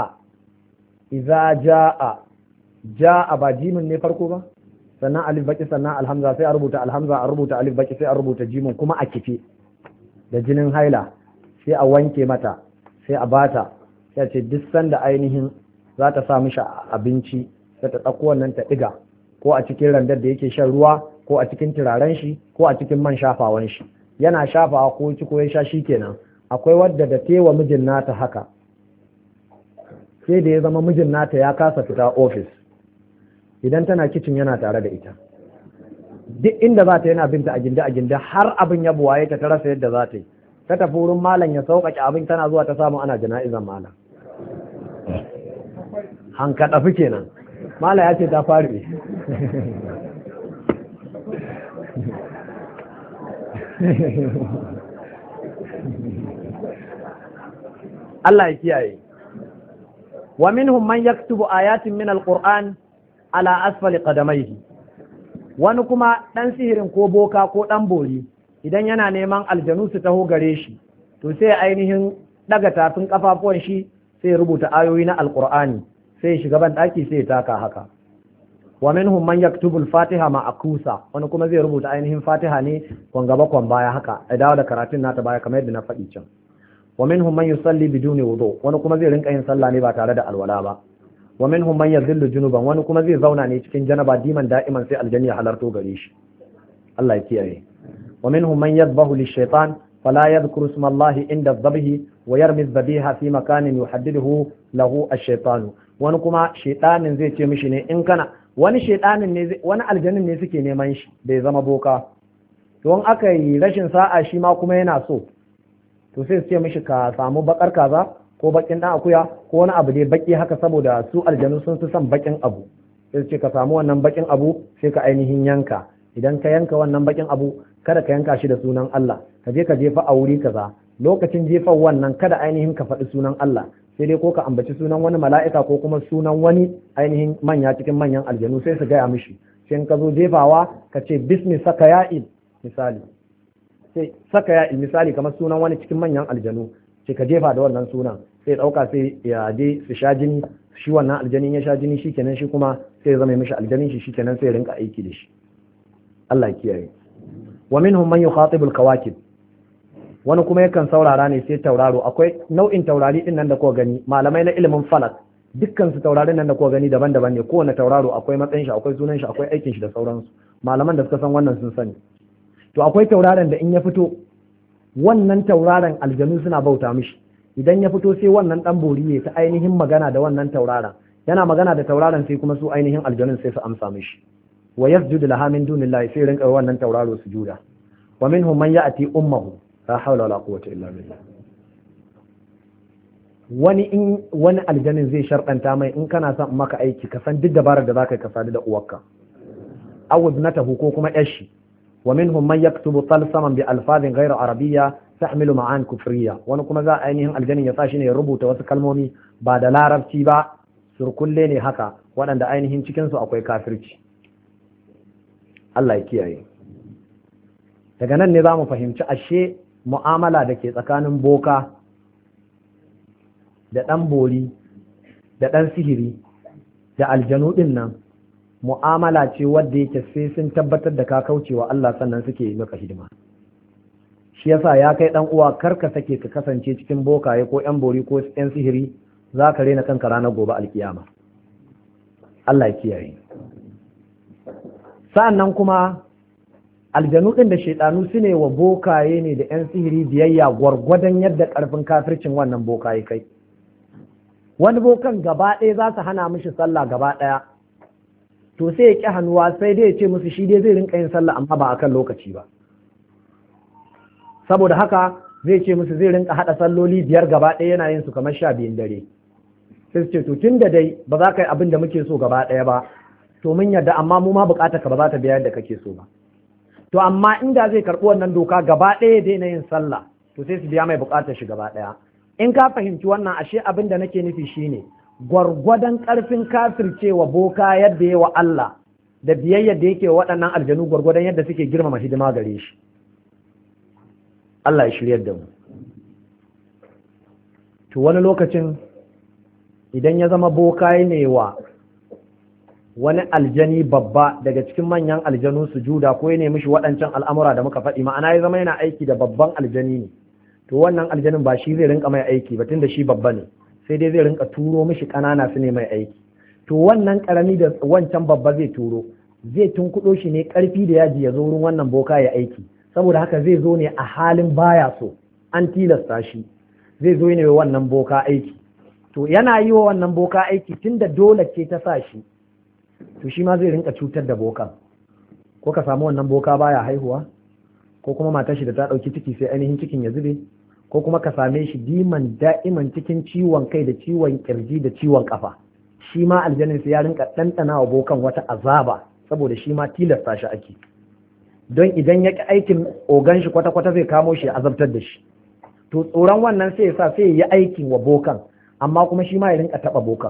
jaa ba jimin ne farko ba, sannan alif baki sannan alhamza, sai a rubuta alhamza, a rubuta alif baki, sai a rubuta jimin kuma a kife da jinin haila, sai a wanke mata, sai a bata, sai a ce duk sanda ainihin za ta sa mishi abinci sai ta ɗauko wannan ta ɗiga ko a cikin randar da yake shan ruwa ko a cikin turaren shi ko a cikin man shafawan shi, yana shafawa ko ci ko ya sha shi kenan. Akwai wadda da tewa mijin nata haka, sai da ya zama mijin nata ya kasa fita ofis, idan tana kicin yana tare da ita, duk inda za ta yana binta a ginda har abin ya buwaye ta rasa yadda za ta yi, ta tafi wurin malam ya sauƙaƙe abin, tana zuwa ta samu ana jana'izan malam, hankaɗafi kenan. Malam ya ce ta faru. Allah ya kiyaye. Wa minhum man yaktubu ayatin min alquran ala asfali qadamayhi. Wani kuma dan sihirin ko boka ko dan bori, idan yana neman aljanu su taho gare shi, to sai ainihin daga tafin kafafuwan shi sai rubuta ayoyi na alqur'ani, sai shiga ban daki sai taka haka. Wa minhum man yaktubu al-fatiha ma akusa, wani kuma zai rubuta ainihin fatiha ne kon gaba kon baya haka, a dawo da karatun nata baya kamar yadda na faɗi can. Wa minhum man yusalli biduni wudu, wani kuma zai rinka yin sallah ne ba tare da alwala ba. Wa minhum man yadhillu junuban, wani kuma zai zauna ne cikin janaba diman da'iman sai aljanni ya halarto gare shi. Allah ya kiyaye. Wa minhum man yadhbahu lish-shaytan fala yadhkuru isma Allah inda adh-dhabhi wa yarmi adh-dhabiha fi makanin yuhaddiduhu lahu ash-shaytan. Wani kuma shaytanin zai ce mishi ne in kana, wani shaytanin ne, wani aljannin ne suke neman shi bai zama boka, to in aka yi rashin sa'a shi ma kuma yana so, to sai su ce mishi ka samu bakar kaza ko bakin dan akuya ko wani abu dai baki haka, saboda su aljanu sun fi son bakin abu, sai su ce ka samu wannan bakin abu sai ka ainihin yanka, idan ka yanka wannan bakin abu kada ka yanka shi da sunan Allah, ka je ka jefa a wuri kaza, lokacin jefa wannan kada ainihin ka faɗi sunan Allah, sai dai ko ka ambaci sunan wani mala'ika ko kuma sunan wani ainihin manya cikin manyan aljanu, sai su gaya mishi, sai ka zo jefawa ka ce bismi saka ya'il misali, sai saka ya'il misali kamar sunan wani cikin manyan aljanu, sai ka jefa da wannan sunan, sai ɗauka sai ya je su sha jini, shi wannan aljanin ya sha jini shikenan, shi kuma sai ya zama mishi aljanin shi shikenan, sai ya rinka aiki da shi. Allah ya kiyaye. Wa minhum man yukhatibu al-kawakib, wani kuma yakan saurara ne sai tauraro. Akwai nau'in taurari din nan da kuka gani, malamai na ilimin falak dukkan su taurarin nan da kuka gani daban-daban ne, kowane tauraro akwai matsayin shi, akwai sunan shi, akwai aikin shi da sauransu, malaman da suka san wannan sun sani. To akwai tauraron da in ya fito, wannan tauraron aljanu suna bauta mishi, idan ya fito sai wannan dan bori ne ta ainihin magana da wannan tauraron, yana magana da tauraron sai kuma su ainihin aljanun sai su amsa mishi, wa yasjudu laha min dunillahi, sai rinka wannan tauraro sujuda. Wa minhum man ya'ti ummuhu, la hawla wala quwwata illa billah. Wani aljanin zai sharɗanta mai, in kana son maka aiki ka san duk dabarar da zaka ka sadu da uwarka, aw ibnatahu ko kuma yashi. Wa minhum man yaktubu talsaman bi alfazin ghayra arabiyya tahmilu ma'an kufriyya, wani kuma za ainihin aljanin ya sa shi ne ya rubuta wasu kalmomi ba da larabci ba, surkulle ne haka, waɗanda ainihin cikin su akwai kafirci. Allah ya kiyaye. Daga nan ne za mu fahimci ashe mu'amala da ke tsakanin boka da ɗan bori da ɗan sihiri da aljanu ɗin nan mu'amala ce wadda yake sai sun tabbatar da ka kaucewa Allah sannan suke yi maka hidima. Shi yasa ya kai ɗan uwa kar ka sake ka kasance cikin bokaye ko ƴan bori ko ƴan sihiri, za ka rena kanka ranar gobe alkiyama. Allah ya kiyaye. Sa'annan kuma aljanu ɗin da shaidanu su ne wa bokaye ne da ƴan sihiri biyayya gwargwadon yadda ƙarfin kafircin wannan bokaye kai. Wani bokan gaba ɗaya za su hana mishi sallah gaba ɗaya, to sai ya ƙi hannuwa, sai dai ya ce musu shi dai zai rinka yin sallah amma ba a kan lokaci ba. Saboda haka zai ce musu zai rinka haɗa salloli 5 gaba ɗaya yana yin su kamar 12 dare. Sai su ce to tun da dai ba za ka yi abin da muke so gaba ɗaya ba, to mun yarda amma mu ma bukatar ka ba za ta biya yadda kake so ba. To amma inda zai karɓi wannan doka gaba ɗaya daina yin sallah to sai su biya mai bukatar shi gaba ɗaya. In ka fahimci wannan ashe abin da nake nufi shine gwargwadon ƙarfin kafircewa boka yadda ya wa Allah da biyayyar da yake waɗannan aljanu gwargwadon yadda suke girmama hidima gare shi. Allah ya shiryar da mu. To wani lokacin idan ya zama boka ne wa wani aljani babba daga cikin manyan aljanu sujuda ko ya nemi shi waɗancan al'amura da muka faɗi, ma'ana ya zama yana aiki da babban aljani ne, to wannan aljanin ba shi zai rinka mai aiki ba tunda shi babba ne, sai dai zai rinka turo mishi ƙanana su ne mai aiki. To wannan ƙarami da wancan babba zai turo zai tunkuɗo shi ne ƙarfi da yaji ya zo wurin wannan boka ya aiki, saboda haka zai zo ne a halin baya so, an tilasta shi zai zo ne wa wannan boka aiki. To yana yi wa wannan boka aiki tunda dole ce ta sa shi, to shi ma zai rinka cutar da bokan. Ko ka samu wannan boka baya haihuwa, ko kuma matar shi da ta ɗauki ciki sai ainihin cikin ya zube, ko kuma ka same shi diman da'iman cikin ciwon kai da ciwon kirji da ciwon kafa. Shi ma aljanin sai ya rinka ɗanɗana wa bokan wata azaba, saboda shi ma tilasta shi ake, don idan ya ƙi aikin ogan shi kwata-kwata zai kamo shi ya azabtar da shi. To tsoron wannan sai ya sa sai ya yi aikin wa bokan, amma kuma shi ma ya rinka taɓa bokan.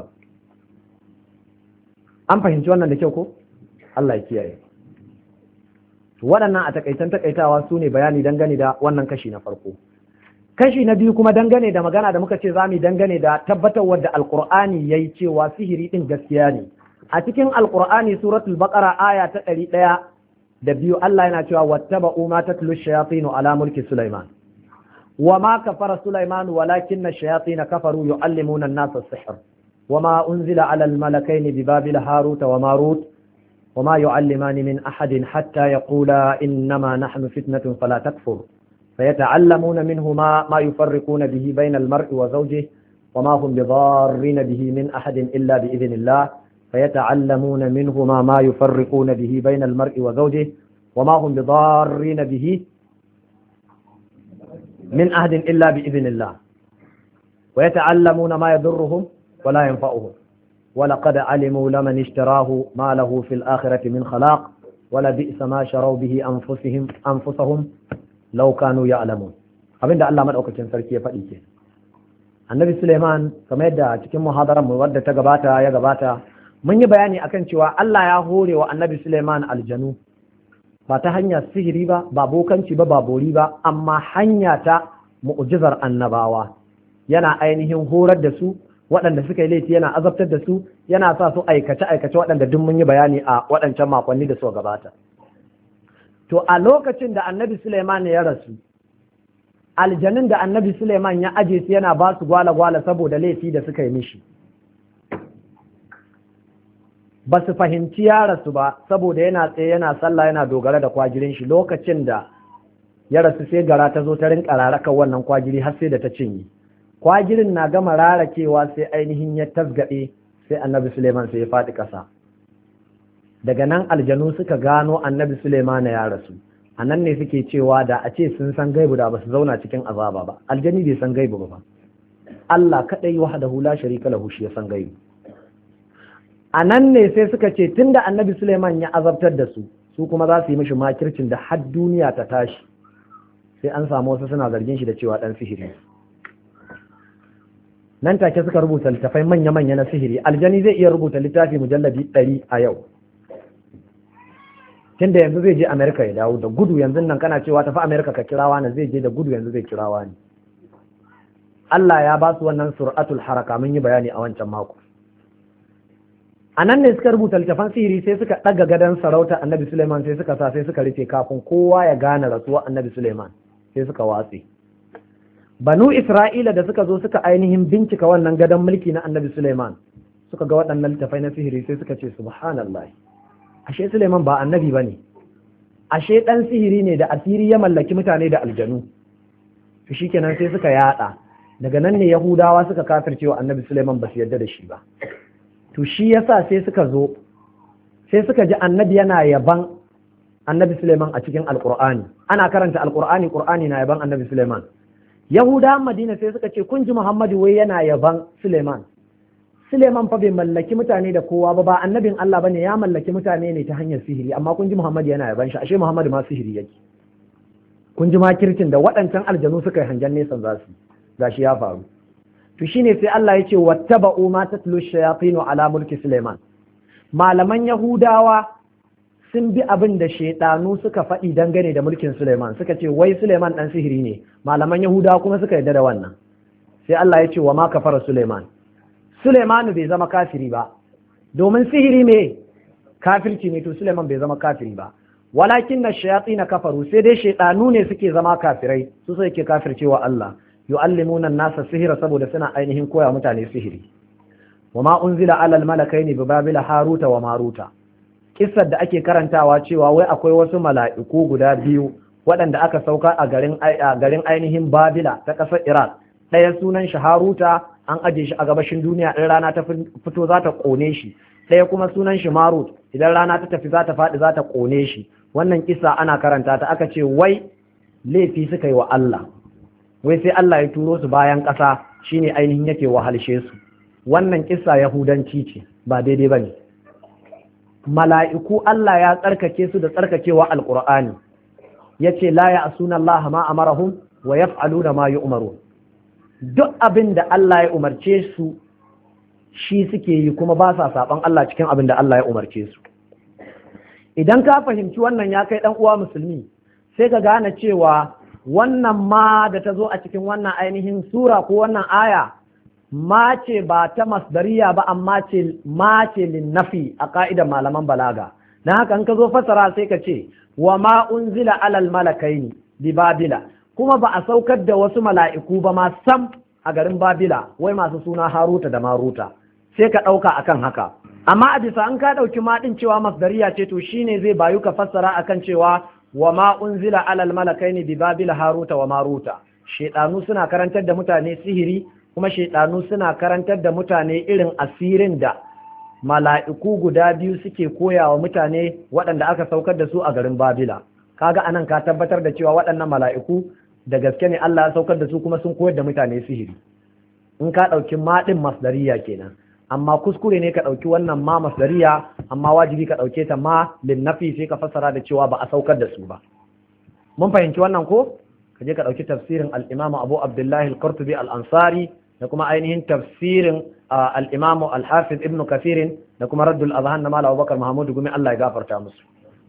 An fahimci wannan da kyau ko? Allah ya kiyaye. Waɗannan a takaitawa su ne bayani dangane da wannan kashi na farko. Kashi na biyu kuma dangane da magana da muka ce za mu dangane da tabbatarwar da Alƙur'ani ya yi cewa sihiri ɗin gaskiya ne. A cikin Alƙur'ani suratul Baqara aya ta 102 Allah yana cewa wattaba'u ma tatlu shayatinu ala mulki Sulaiman. Wa ma kafara Sulaiman walakinna ash-shayatin kafaru yu'allimuna an-nasa as-sihr. Wa ma unzila 'ala al-malakaini bi Babil Harut wa Marut. Wa ma yu'allimani min ahadin hatta yaqula innama nahnu fitnatun fala takfur. فيتعلمون منهما ما يفرقون به بين المرء وزوجه وما هم بضارين به من أحد إلا بإذن الله فيتعلمون منهما ما يفرقون به بين المرء وزوجه وما هم بضارين به من أحد إلا بإذن الله ويتعلمون ما يضرهم ولا ينفعهم ولقد علموا لمن اشتراه ما له في الآخرة من خلاق ولبئس ما شروا به أنفسهم law kanu ya'lamun. Abinda Allah madaukakin sarki ya faɗi ke. Annabi Suleiman kamar yadda cikin muhadarar mu wadda ta gabata mun yi bayani akan cewa Allah ya hore wa Annabi Suleiman aljanu ba ta hanyar sihiri ba, ba bokanci ba, ba bori ba, amma hanya ta mu'jizar annabawa. Yana ainihin horar da su waɗanda suka yi laifi, yana azabtar da su, yana sa su aikace waɗanda duk mun yi bayani a waɗancan makonni da suka gabata. To a lokacin da Annabi Suleiman ya rasu, aljanun da Annabi Suleiman ya aje su yana ba su gwala-gwala saboda laifi da suka yi mishi, ba su fahimci ya rasu ba saboda yana tsaye yana sallah yana dogara da kwagirin shi. Lokacin da ya rasu sai gara ta zo ta rinka rarakan wannan kwagiri har sai da ta cinye. Kwagirin na gama rarakewa sai ainihin ya tasgaɗe, sai Annabi Suleiman sai ya faɗi ƙasa. Daga nan aljanu suka gano Annabi Suleiman ya rasu. A nan ne suke cewa da a ce sun san gaibu da ba su zauna cikin azaba ba. Aljani bai san gaibu ba. Allah kaɗai wahdahu la sharika lahu shi ya san gaibu. A nan ne sai suka ce tunda Annabi Suleiman ya azabtar da su, su kuma za su yi mishi makircin da har duniya ta tashi. Sai an samu wasu suna zargin shi da cewa ɗan sihiri. Nan take suka rubuta littafai manya-manya na sihiri. Aljani zai iya rubuta littafi mujalladi 100 a yau. Tunda yanzu zai je Amerika ya dawo da gudu, yanzu nan kana cewa tafi Amerika ka kirawa ne, zai je da gudu yanzu zai kirawa ne. Allah ya ba su wannan sur'atul haraka, mun yi bayani a wancan mako. A nan ne suka rubuta littafan sihiri, sai suka ɗaga gadon sarauta Annabi Suleiman, sai suka sa, sai suka rufe kafin kowa ya gane rasuwa Annabi Suleiman, sai suka watse. Banu Isra'ila da suka zo suka ainihin bincika wannan gadon mulki na Annabi Suleiman, suka ga waɗannan littafai na sihiri, sai suka ce subhanallah, ashe Suleiman ba annabi bane, ashe dan sihiri ne da asiri ya mallaki mutane da aljanu. To shikenan sai suka yada. Daga nan ne Yahudawa suka kafircewa Annabi Suleiman ba su yarda da shi ba. To shi yasa sai suka zo, sai suka ji Annabi yana yaban Annabi Suleiman a cikin Alqur'ani. Ana karanta Alqur'ani, Qur'ani na yaban Annabi Suleiman. Yahudawan Madina sai suka ce kun ji Muhammadu wai yana yaban Suleiman. Suleiman fa bai mallaki mutane da kowa ba annabin Allah bane, ya mallaki mutane ne ta hanyar sihiri, amma kun ji Muhammad yana yaban shi, ashe Muhammad ma sihiri yake. Kun ji makircin da waɗancan aljanu suka yi hangen nesan za su, gashi ya faru. To shine sai Allah ya ce wattaba'u ma tatlu shayatinu ala mulki Suleiman. Malaman Yahudawa sun bi abin da shaidanu suka faɗi dangane da mulkin Suleiman, suka ce wai Suleiman dan sihiri ne, malaman Yahudawa kuma suka yarda da wannan. Sai Allah ya ce wa ma kafara Suleiman. Suleimanu bai zama kafiri ba, domin sihiri me kafirci ne, to Suleiman bai zama kafiri ba. Walakin na shayatsi na kafaru, sai dai shaidanu ne suke zama kafirai, su sai ke kafircewa Allah. Yu'allimuna nasa sihira, saboda suna ainihin koya mutane sihiri. Wa ma unzila alal malakaini bi babila haruta wa maruta. Kissar da ake karantawa cewa wai akwai wasu mala'iku guda biyu waɗanda aka sauka a garin ainihin Babila ta ƙasar Iraq. Ɗaya sunan shi Haruta, an aje shi a gabashin duniya, in rana ta fito za ta ƙone shi. Ɗaya kuma sunan shi Marut, idan rana ta tafi za ta faɗi za ta ƙone shi. Wannan kisa ana karanta ta, aka ce wai laifi suka yi wa Allah, wai sai Allah ya turo su bayan ƙasa, shine ainihin yake wahalshe su. Wannan kisa Yahudanci ce, ba daidai ba ne. Mala'iku Allah ya tsarkake su da tsarkakewa Alƙur'ani, ya ce la ya asuna Allah ma amarahum wa yaf'aluna ma yu'marun. Duk abin da Allah ya umarce su shi suke yi, kuma ba sa saban Allah cikin abin da Allah ya umarce su. Idan ka fahimci wannan ya kai ɗan uwa musulmi, sai ka gane cewa wannan ma da ta zo a cikin wannan ainihin sura ko wannan aya ma ce ba ta masdariya ba, amma ma ce linnafi a ka'idar malaman balaga. Na haka in ka zo fasara sai ka ce wa ma unzila alal malakaini bi babila, kuma ba a saukar da wasu mala'iku ba ma sam a garin Babila, wai masu suna Haruta da Maruta, sai ka ɗauka akan haka. Amma a bisa an ka ɗauki maɗin cewa masdariya ce, to shine zai bayu ka fassara akan cewa wa ma unzila alal malakaini bi Babila Haruta wa Maruta. Shaiɗanu suna karantar da mutane sihiri, kuma shaiɗanu suna karantar da mutane irin asirin da mala'iku guda biyu suke koya wa mutane waɗanda aka saukar da su a garin Babila. Kaga anan ka tabbatar da cewa waɗannan mala'iku da gaske ne Allah ya saukar da su, kuma sun koyar da mutane sihiri. In ka ɗauki maɗin masdariya kenan, amma kuskure ne ka ɗauki wannan ma masdariya, amma wajibi ka ɗauke ta ma linnafi, sai ka fassara da cewa ba a saukar da su ba. Mun fahimci wannan ko? Ka je ka ɗauki tafsirin al-Imam Abu Abdullahi al-Qurtubi al-Ansari, da kuma ainihin tafsirin al-Imam al-Hafiz Ibn Kathir, da kuma Raddul Azhan na Malam Abubakar Mahmud Gumi, Allah ya gafarta musu.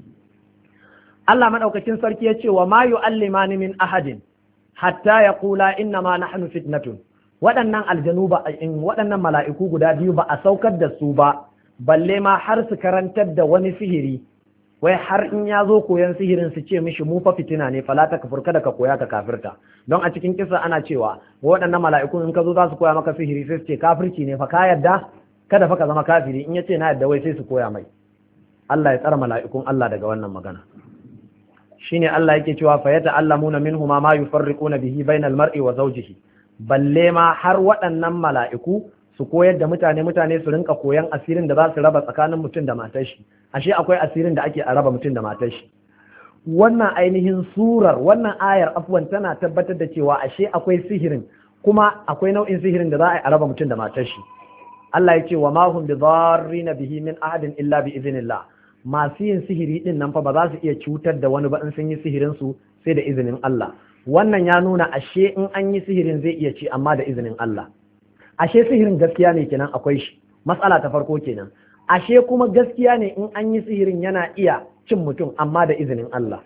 Allah madaukakin sarki ya ce wa ma yu'allimani min ahadin hatta yaqula inna ma nahnu fitnatun. Waɗannan aljanu ba, waɗannan mala'iku guda biyu ba a saukar da su ba, balle ma har su karantar da wani sihiri, wai har in ya zo koyan sihirin su ce mishi mu fa fitina ne, fala ta kafir, kada ka koya ka kafirta. Don a cikin kisa ana cewa waɗannan mala'iku in ka zo za su koya maka sihiri sai su ce kafirci ne fa, ka yadda, kada fa ka zama kafiri. In ya ce na yadda, wai sai su koya mai. Allah ya tsara mala'ikun Allah daga wannan magana. Shine Allah yake cewa fa yata'allamuna minhuma ma yufarriquna bihi bainal mar'i wa zawjihi. Balle ma har waɗannan mala'iku su koyar da mutane su rinka koyan asirin da za su raba tsakanin mutum da matar shi. Ashe akwai asirin da ake a raba mutum da matar shi. Wannan ainihin surar, wannan ayar afwan tana tabbatar da cewa ashe akwai sihirin, kuma akwai nau'in sihirin da za a raba mutum da matar shi. Allah ya ce wa ma hum bidarrina bihi min ahadin illa bi iznillah. Masu yin sihiri din nan fa ba za su iya cutar da wani ba in sun yi sihirin su sai da izinin Allah. Wannan ya nuna ashe in an yi sihirin zai iya ci, amma da izinin Allah. Ashe sihirin gaskiya ne kenan, akwai shi. Matsala ta farko kenan. Ashe kuma gaskiya ne in an yi sihirin yana iya cin mutum, amma da izinin Allah.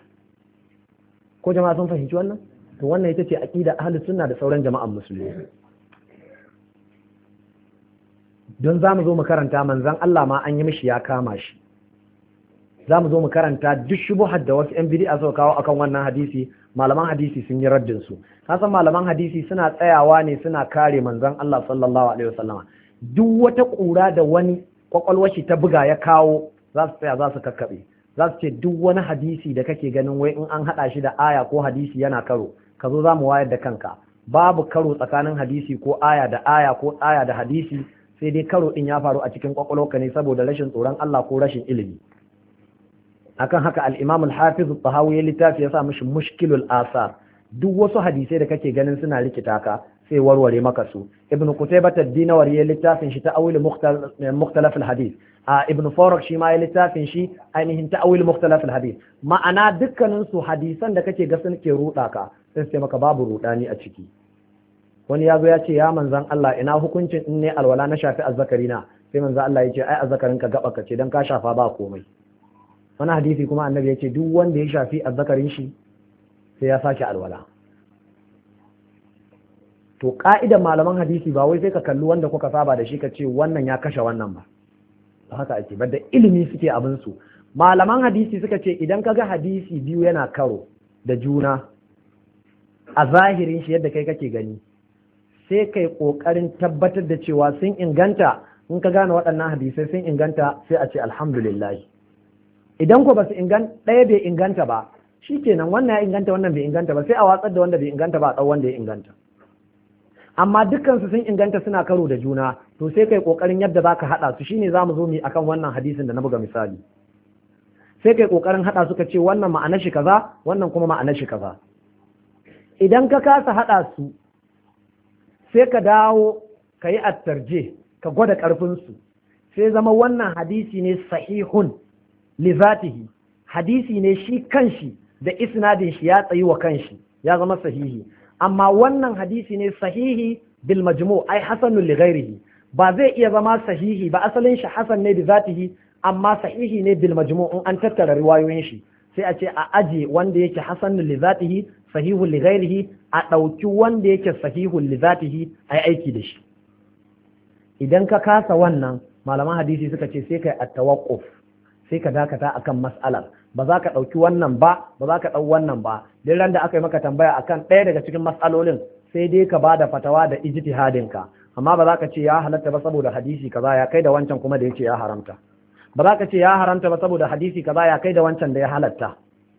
Ko jama'a sun fahimci wannan? To wannan ita ce aqida ahlus sunna da sauran jama'an musulmi. Don za mu zo mu karanta manzon Allah ma an yi mishi ya kama shi. Za mu zo mu karanta duk shubuhar da wasu 'yan bid'a suka kawo akan wannan hadisi, malaman hadisi sun yi raddin su. Kasan malaman hadisi suna tsayawa ne suna kare manzon Allah sallallahu alaihi wasallama. Duk wata ƙura da wani kwakwalwar shi ta buga ya kawo, za su tsaya, za su kakkaɓe. Za su ce duk wani hadisi da kake ganin wai in an haɗa shi da aya ko hadisi yana karo, ka zo za mu wayar da kanka. Babu karo tsakanin hadisi ko aya da aya ko aya da hadisi, sai dai karo ɗin ya faru a cikin kwakwalwarka ne saboda rashin tsoron Allah ko rashin ilimi. Akan haka al-Imam al-Hafiz al-Tahawi littafi ya sa mishi Mushkilul Asar. Duk wasu hadisai da kake ganin suna rikita ka, sai warware maka su. Ibn Qutaybah ad-Dinawari ya littafin shi ta'awil mukhtalaf al-hadith, Ibn Farak shi ma ya littafin shi ainihin ta'awil mukhtalaf al-hadith. Ma'ana dukkanin su hadisan da kake ga sun ke ruda ka sai sai maka babu rudani a ciki. Wani ya zo ya ce ya manzan Allah ina hukuncin in ne alwala na shafi azzakari na, sai manzan Allah ya ce ai azzakarin ka gaba ka ce dan ka shafa ba komai. Wani hadisi kuma annabi ya ce duk wanda ya shafi azzakarin shi sai ya sake alwala. To ka'idan malaman hadisi ba wai sai ka kalli wanda kuka saba da shi ka ce wannan ya kashe wannan ba haka ake ba, da ilimi suke abin su. Malaman hadisi suka ce idan ka ga hadisi biyu yana karo da juna a zahirin shi yadda kai kake gani, sai kai kokarin tabbatar da cewa sun inganta. In ka gane waɗannan hadisai sun inganta sai a ce alhamdulillah. Idan ko ba su inganta, ɗaya bai inganta ba, shikenan wannan ya inganta wannan bai inganta ba, sai a watsar da wanda bai inganta ba a ɗau wanda ya inganta. Amma dukkansu sun inganta suna karo da juna, to sai kai kokarin yadda zaka hada su, shine zamu zo mu akan wannan hadisin da na buga misali. Sai kai kokarin hada su ka ce wannan ma'anar shi kaza, wannan kuma ma'anar shi kaza. Idan ka kasa hada su sai ka dawo ka yi attarje, ka gwada karfin su, sai zama wannan hadisi ne sahihun li zatihi, hadisi ne shi kanshi da isnadin shi ya tsayi wa kanshi ya zama sahihi. Amma wannan hadisi ne sahihi bil majmu' ai hasanun li ghairihi, ba zai iya zama sahihi ba, asalin shi hasan ne bi zatihi amma sahihi ne bil majmu' in an tattara riwayoyin shi, sai a ce a aje wanda yake hasanun li zatihi sahihun li ghairihi, a ɗauki wanda yake sahihun li zatihi ai aiki da shi. Idan ka kasa wannan, malaman hadisi suka ce sai kai at-tawaqquf, sai ka dakata akan mas'alar, ba za ka ɗauki wannan ba, ba za ka ɗau wannan ba. Duk ran da aka yi maka tambaya akan ɗaya daga cikin mas'alolin, sai dai ka bada fatawa da ijtihadin ka, amma ba za ka ce ya halatta ba saboda hadisi kaza ya kai da wancan kuma da yace ya haramta. Ba za ka ce ya haramta ba saboda hadisi kaza ya kai da wancan da ya halatta.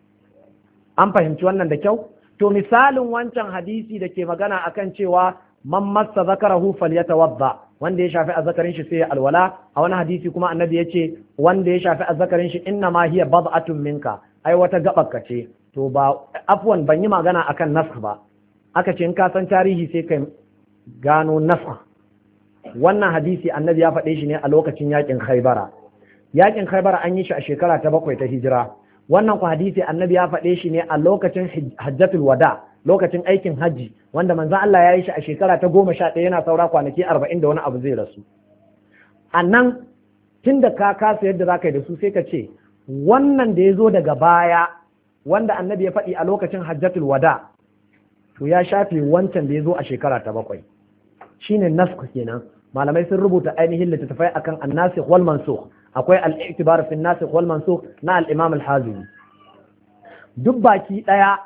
An fahimci wannan da kyau? To misalin wancan hadisi da ke magana akan cewa man massa zakarahu falyatawadda, wanda ya shafi azzakarin shi sai ya alwala. A wani hadisi kuma annabi ya ce wanda ya shafi azzakarin shi inna ma hiya bad'atun minka, ai wata gabarka ce. To ba afwan, ban yi magana akan nasakh ba, aka ce in ka san tarihi sai kai gano nasakh. Wannan hadisi annabi ya faɗe shi ne a lokacin yakin Khaibara. Yakin Khaibara an yi shi a shekara ta 7 ta hijira. Wannan ku hadisi annabi ya faɗe shi ne a lokacin hajjatul wada, lokacin aikin hajji, wanda manzon Allah ya yi shi a shekara ta 11 yana saura kwanaki 40 da wani abu zai rasu. A nan tun da ka kasa yadda za ka yi da su sai ka ce wannan da ya zo daga baya wanda annabi ya faɗi a lokacin hajjatul wada, to ya shafe wancan da ya zo a shekara ta 7. Shine nasku kenan. Malamai sun rubuta ainihin littattafai akan an-nasikh wal mansukh. Akwai al-i'tibar fi an-nasikh wal mansukh na al-Imam al-Hazimi. Duk baki daya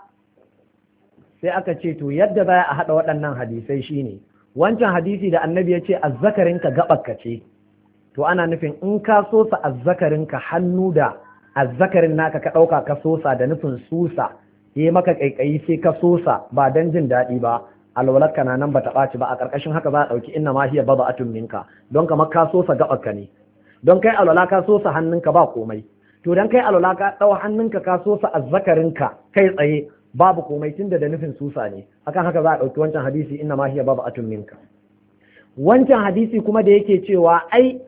sai aka ce to yadda za a hada waɗannan hadisai shine wancan hadisi da annabi ya ce azzakarinka gaɓarka ce, to ana nufin in ka sosa azzakarinka hannu da azzakarin naka ka ɗauka ka sosa da nufin susa, yi maka ƙaiƙayi sai ka sosa ba don jin daɗi ba, alwalarka na nan ba ta ɓaci ba. A ƙarƙashin haka za a ɗauki inna ma hiya bada'atun minka, don kamar ka sosa gaɓarka ne. Don kai alwala ka sosa hannunka ba komai, to don kai alwala ka ɗau hannunka ka sosa azzakarinka kai tsaye babu komai, tunda da nufin susa ne. Akan haka za a ɗauki wancan hadisi inna ma hiya bada'atun minka. Wancan hadisi kuma da yake cewa ai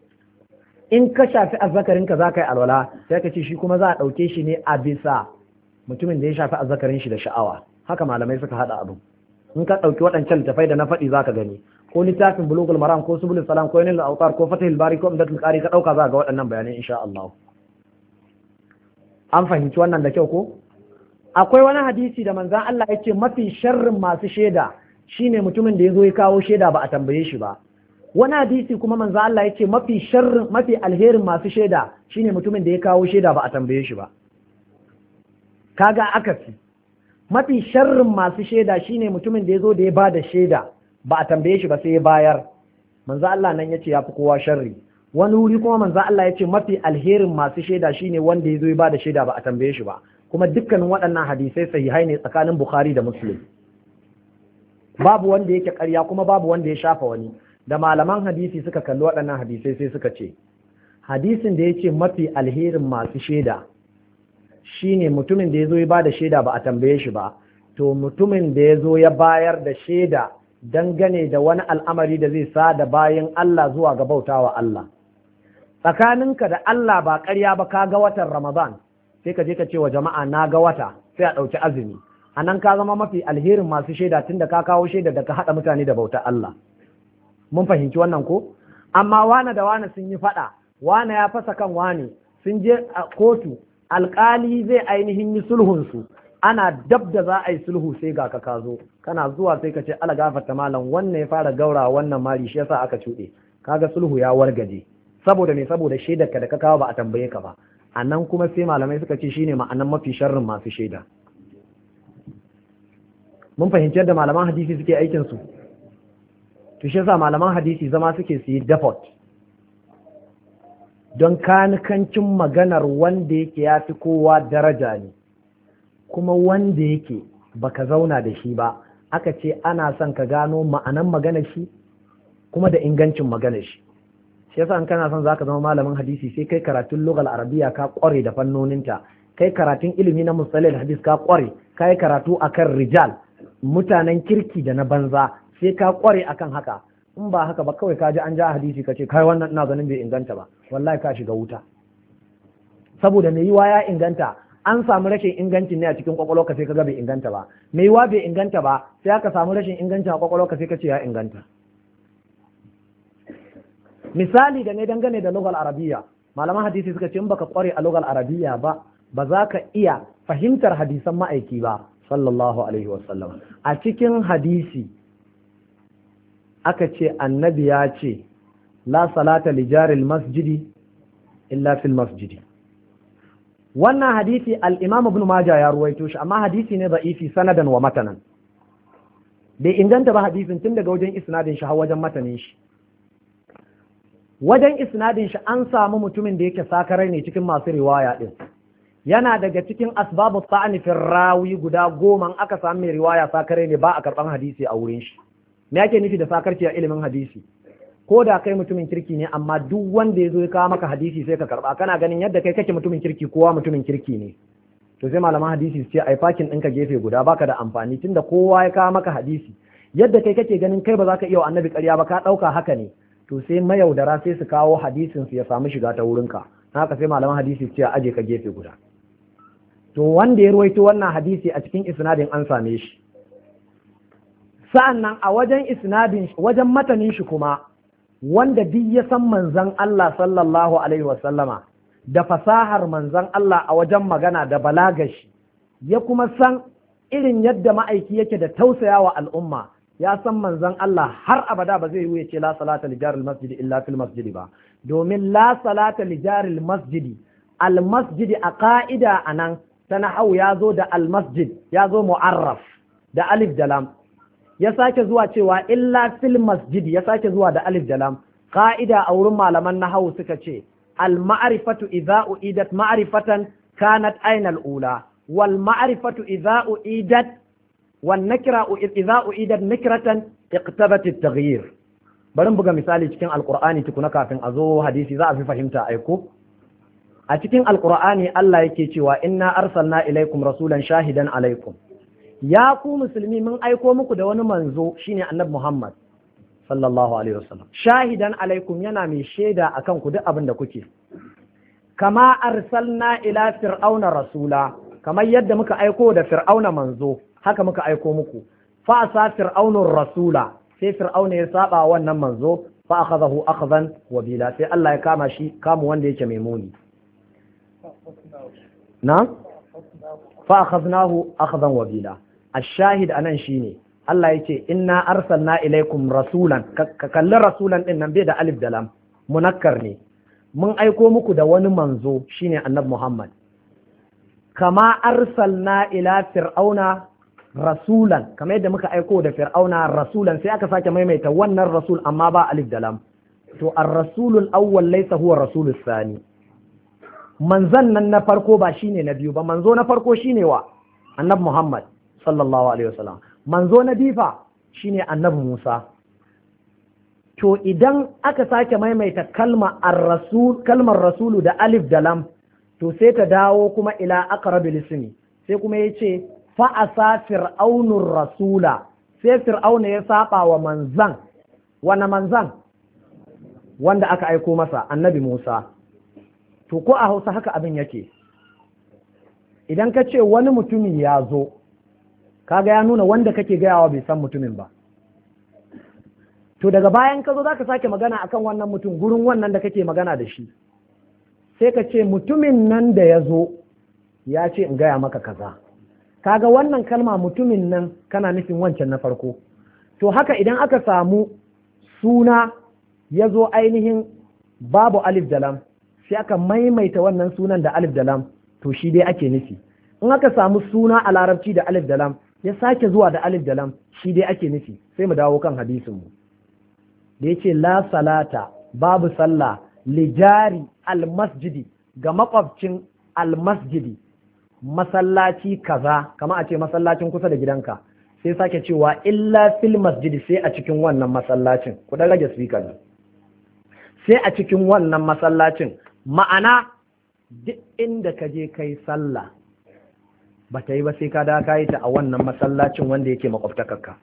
in ka shafi azzakarinka za ka yi alwala, sai ka ce shi kuma za a ɗauke shi ne a bisa mutumin da ya shafi azzakarin shi da sha'awa. Haka malamai suka haɗa abu. In ka ɗauki waɗancan littafai da na faɗi za ka gani, ko littafin bulugul maram ko subul salam ko yanil autar ko fatihul bari ko umdatul qari, ka ɗauka za ga waɗannan bayanai insha Allah. An fahimci wannan da kyau ko? Akwai wani hadisi da manzon Allah ya ce mafi sharrin masu shaida shine mutumin da ya zo ya kawo shaida ba a tambaye shi ba. Wani hadisi kuma manzon Allah ya ce mafi alherin masu shaida shine mutumin da ya kawo shaida ba a tambaye shi ba. Kaga akasi. Mafi sharrin masu shaida shine mutumin da ya zo da ya ba da shaida ba a tambaye shi ba sai ya bayar. Manzo Allah nan ya ce ya fi kowa sharri. Wani wuri kuma manzo Allah ya ce mafi alherin masu shaida shine wanda ya zo ya ba da shaida ba a tambaye shi ba. Kuma dukkanin waɗannan hadisai sahihai ne tsakanin Bukhari da Muslim. Babu wanda yake ƙarya kuma babu wanda ya shafa wani. Da malaman hadisi suka kalli waɗannan hadisai sai suka ce hadisin da ya ce mafi alherin masu shaida shine mutumin da ya zo ya ba da shaida ba a tambaye shi ba, to mutumin da ya zo ya bayar da shaida dangane da wani al'amari da zai sada bayan Allah zuwa ga bautawa Allah. Tsakaninka da Allah ba ƙarya ba, ka ga watan Ramadan sai ka je ka ce wa jama'a na ga wata, sai a ɗauki azumi. A nan ka zama mafi alherin masu shaida, tun da ka kawo shaida da ka haɗa mutane da bautar Allah. Mun fahimci wannan ko? Amma wane da wane sun yi faɗa, wane ya fasa kan wane, sun je a kotu, alƙali zai ainihin yi sulhunsu, ana dab da za a yi sulhu sai ga ka zo, kana zuwa sai ka ce ala gafarta malam, wannan ya fara gaura wannan mari shi yasa aka cuɗe, kaga sulhu ya wargaje. Saboda me? Saboda shaidar ka da ka kawo ba a tambaye ka ba. A nan kuma sai malamai suka ce shine ma'anan mafi sharrin masu shaida. Mun fahimci yadda malaman hadisi suke aikin su. To shi yasa malaman hadisi zama suke su yi dafot don kanikancin maganar wanda yake ya fi kowa daraja ne, kuma wanda yake baka zauna da shi ba, aka ce ana son ka gano ma'anan maganar shi kuma da ingancin maganar shi. Shi yasa in kana son zaka zama malamin hadisi sai kai karatun lugal arabiya ka kware da fannoninta, kai karatun ilimi na mustalil hadis ka kware, kai karatu akan rijal, mutanen kirki da na banza, sai ka kware akan haka. In ba haka ba kawai ka ji an ja hadisi ka ce kai wannan ina ganin bai inganta ba, wallahi ka shiga wuta. Saboda mai yiwa ya inganta, an samu rashin ingancin ne a cikin kwakwalwarka sai ka ga bai inganta ba, mai yiwa bai inganta ba sai aka samu rashin ingancin a kwakwalwarka sai ka ce ya inganta. Misali da ne dangane da lugal arabiya, malaman hadisi suka ce in baka kware a lugal arabiya ba, ba za ka iya fahimtar hadisan ma'aiki ba sallallahu alaihi wasallam. A cikin hadisi aka ce annabi ya ce la salata li jaril masjidi illa fil masjidi. Wannan hadisi al-Imam Ibn Majah ya ruwaito shi, amma hadisi ne da'ifi sanadan wa matanan, bai inganta ba hadisin tun daga wajen isnadin shi har wajen matanin shi. Wajen isnadin shi an samu mutumin da yake sakarai ne cikin masu riwaya din, yana daga cikin asbabu ta'ani fi rawi guda 10 aka samu mai riwaya sakarai ne ba a karban hadisi a wurin shi. Me yake nufi da sakarci a ilimin hadisi? Ko da kai mutumin kirki ne, amma duk wanda ya zo ya kawo maka hadisi sai ka karba, kana ganin yadda kai kake mutumin kirki kowa mutumin kirki ne, to sai malaman hadisi su ce ai fakin ɗinka gefe guda, baka da amfani tunda kowa ya kawo maka hadisi yadda kai kake ganin kai ba za ka iya wa annabi ƙarya ba, ka ɗauka haka ne, to sai mayaudara sai su kawo hadisin su ya samu shiga ta wurinka. Haka sai malaman hadisi su ce aje ka gefe guda. To wanda ya ruwaito wannan hadisi a cikin isnadin an same shi. Sa'annan a wajen isnadin, wajen matanin shi kuma, wanda duk ya san manzon Allah sallallahu alaihi wasallama da fasahar manzon Allah a wajen magana da balagar shi, ya kuma san irin yadda ma'aiki yake da tausayawa al'umma, ya san manzon Allah har abada ba zai yi ya ce la salata li jaril masjidi illa fil masjidi ba, domin la salata li jaril masjidi, al masjidi a ka'ida anan ta nahau ya zo da al masjid, ya zo mu'arraf da alif da lam, ya sake zuwa cewa illa fil masjid, ya sake zuwa da alif da lam. Ka'ida a wurin malaman nahawu suka ce al ma'rifatu idza uidat ma'rifatan kanat ayna al ula, wal ma'rifatu idza uidat wan nakra idza uidat nakratan iqtabat at taghyir. Bari mu buga misali cikin alqur'ani tukuna kafin a zo hadisi za a fi fahimta aiko. A cikin alqur'ani Allah yake cewa inna arsalna ilaikum rasulan shahidan alaikum, ya ku musulmi mun aiko muku da wani manzo shine annabi Muhammad sallallahu alaihi wasallam, shahidan alaikum, yana mai shaida akan ku duk abin da kuke. Kama arsalna ila fir'auna rasula, kamar yadda muka aiko da fir'auna manzo haka muka aiko muku. Fa asa fir'aunur rasula, sai fir'auna ya saba wannan manzo, fa akhadahu akhdan wabila, sai Allah ya kama shi kamu wanda yake mai muni. Na fa akhadnahu akhdan wabila. الشاهد anan shine Allah yace inna arsalna ilaikum rasulan, ka kalli rasulan din nan bai da alif da lam, munakkar ne, mun aiko muku da wani manzo shine annabi Muhammad. Kama arsalna ila fir'auna rasulan, kamar yadda muka aiko da fir'auna rasulan, sai aka sake maimaita wannan rasul amma ba alif da lam. To ar-rasulul awwal laysa huwa rasulus thani, manzon nan na farko ba shine na biyu ba, manzo na farko shine wa annabi Muhammad sallallahu alaihi wasallam, manzo na bifa shine annabi Musa. To idan aka sake maimaita kalmar rasulu da alif da lam, to sai ta dawo kuma ila aqrabil ismi, sai kuma yace fa asa fir'aunur rasula, sai fir'auna ya saba wa manzan. Wani manzan? Wanda aka aiko masa, annabi Musa. To ko a Hausa haka abin yake, idan ka ce wani mutumi ya zo, kaga ya nuna wanda kake gayawa bai san mutumin ba. To daga bayan ka zo za ka sake magana akan wannan mutum gurin wannan da kake magana da shi, sai ka ce mutumin nan da ya zo ya ce in gaya maka kaza. Kaga wannan kalma mutumin nan kana nufin wancan na farko. To haka idan aka samu suna ya zo ainihin babu alif da lam, sai aka maimaita wannan sunan da alif da lam, to shi dai ake nufi. In aka samu suna a larabci da alif da lam ya sake zuwa da alif da lam, shi dai ake nufi. Sai mu dawo kan hadisin mu da yace la salata, babu sallah, lijari almasjidi, ga makwabcin almasjidi, masallaci kaza, kama a ce masallacin kusa da gidanka, sai sake cewa illa fil masjidi, sai a cikin wannan masallacin. Ku dan rage speaker ne. Sai a cikin wannan masallacin, ma'ana duk inda ka je kai sallah ba ta yi ba sai ka da ka yi ta a wannan masallacin wanda yake makwabtakarka.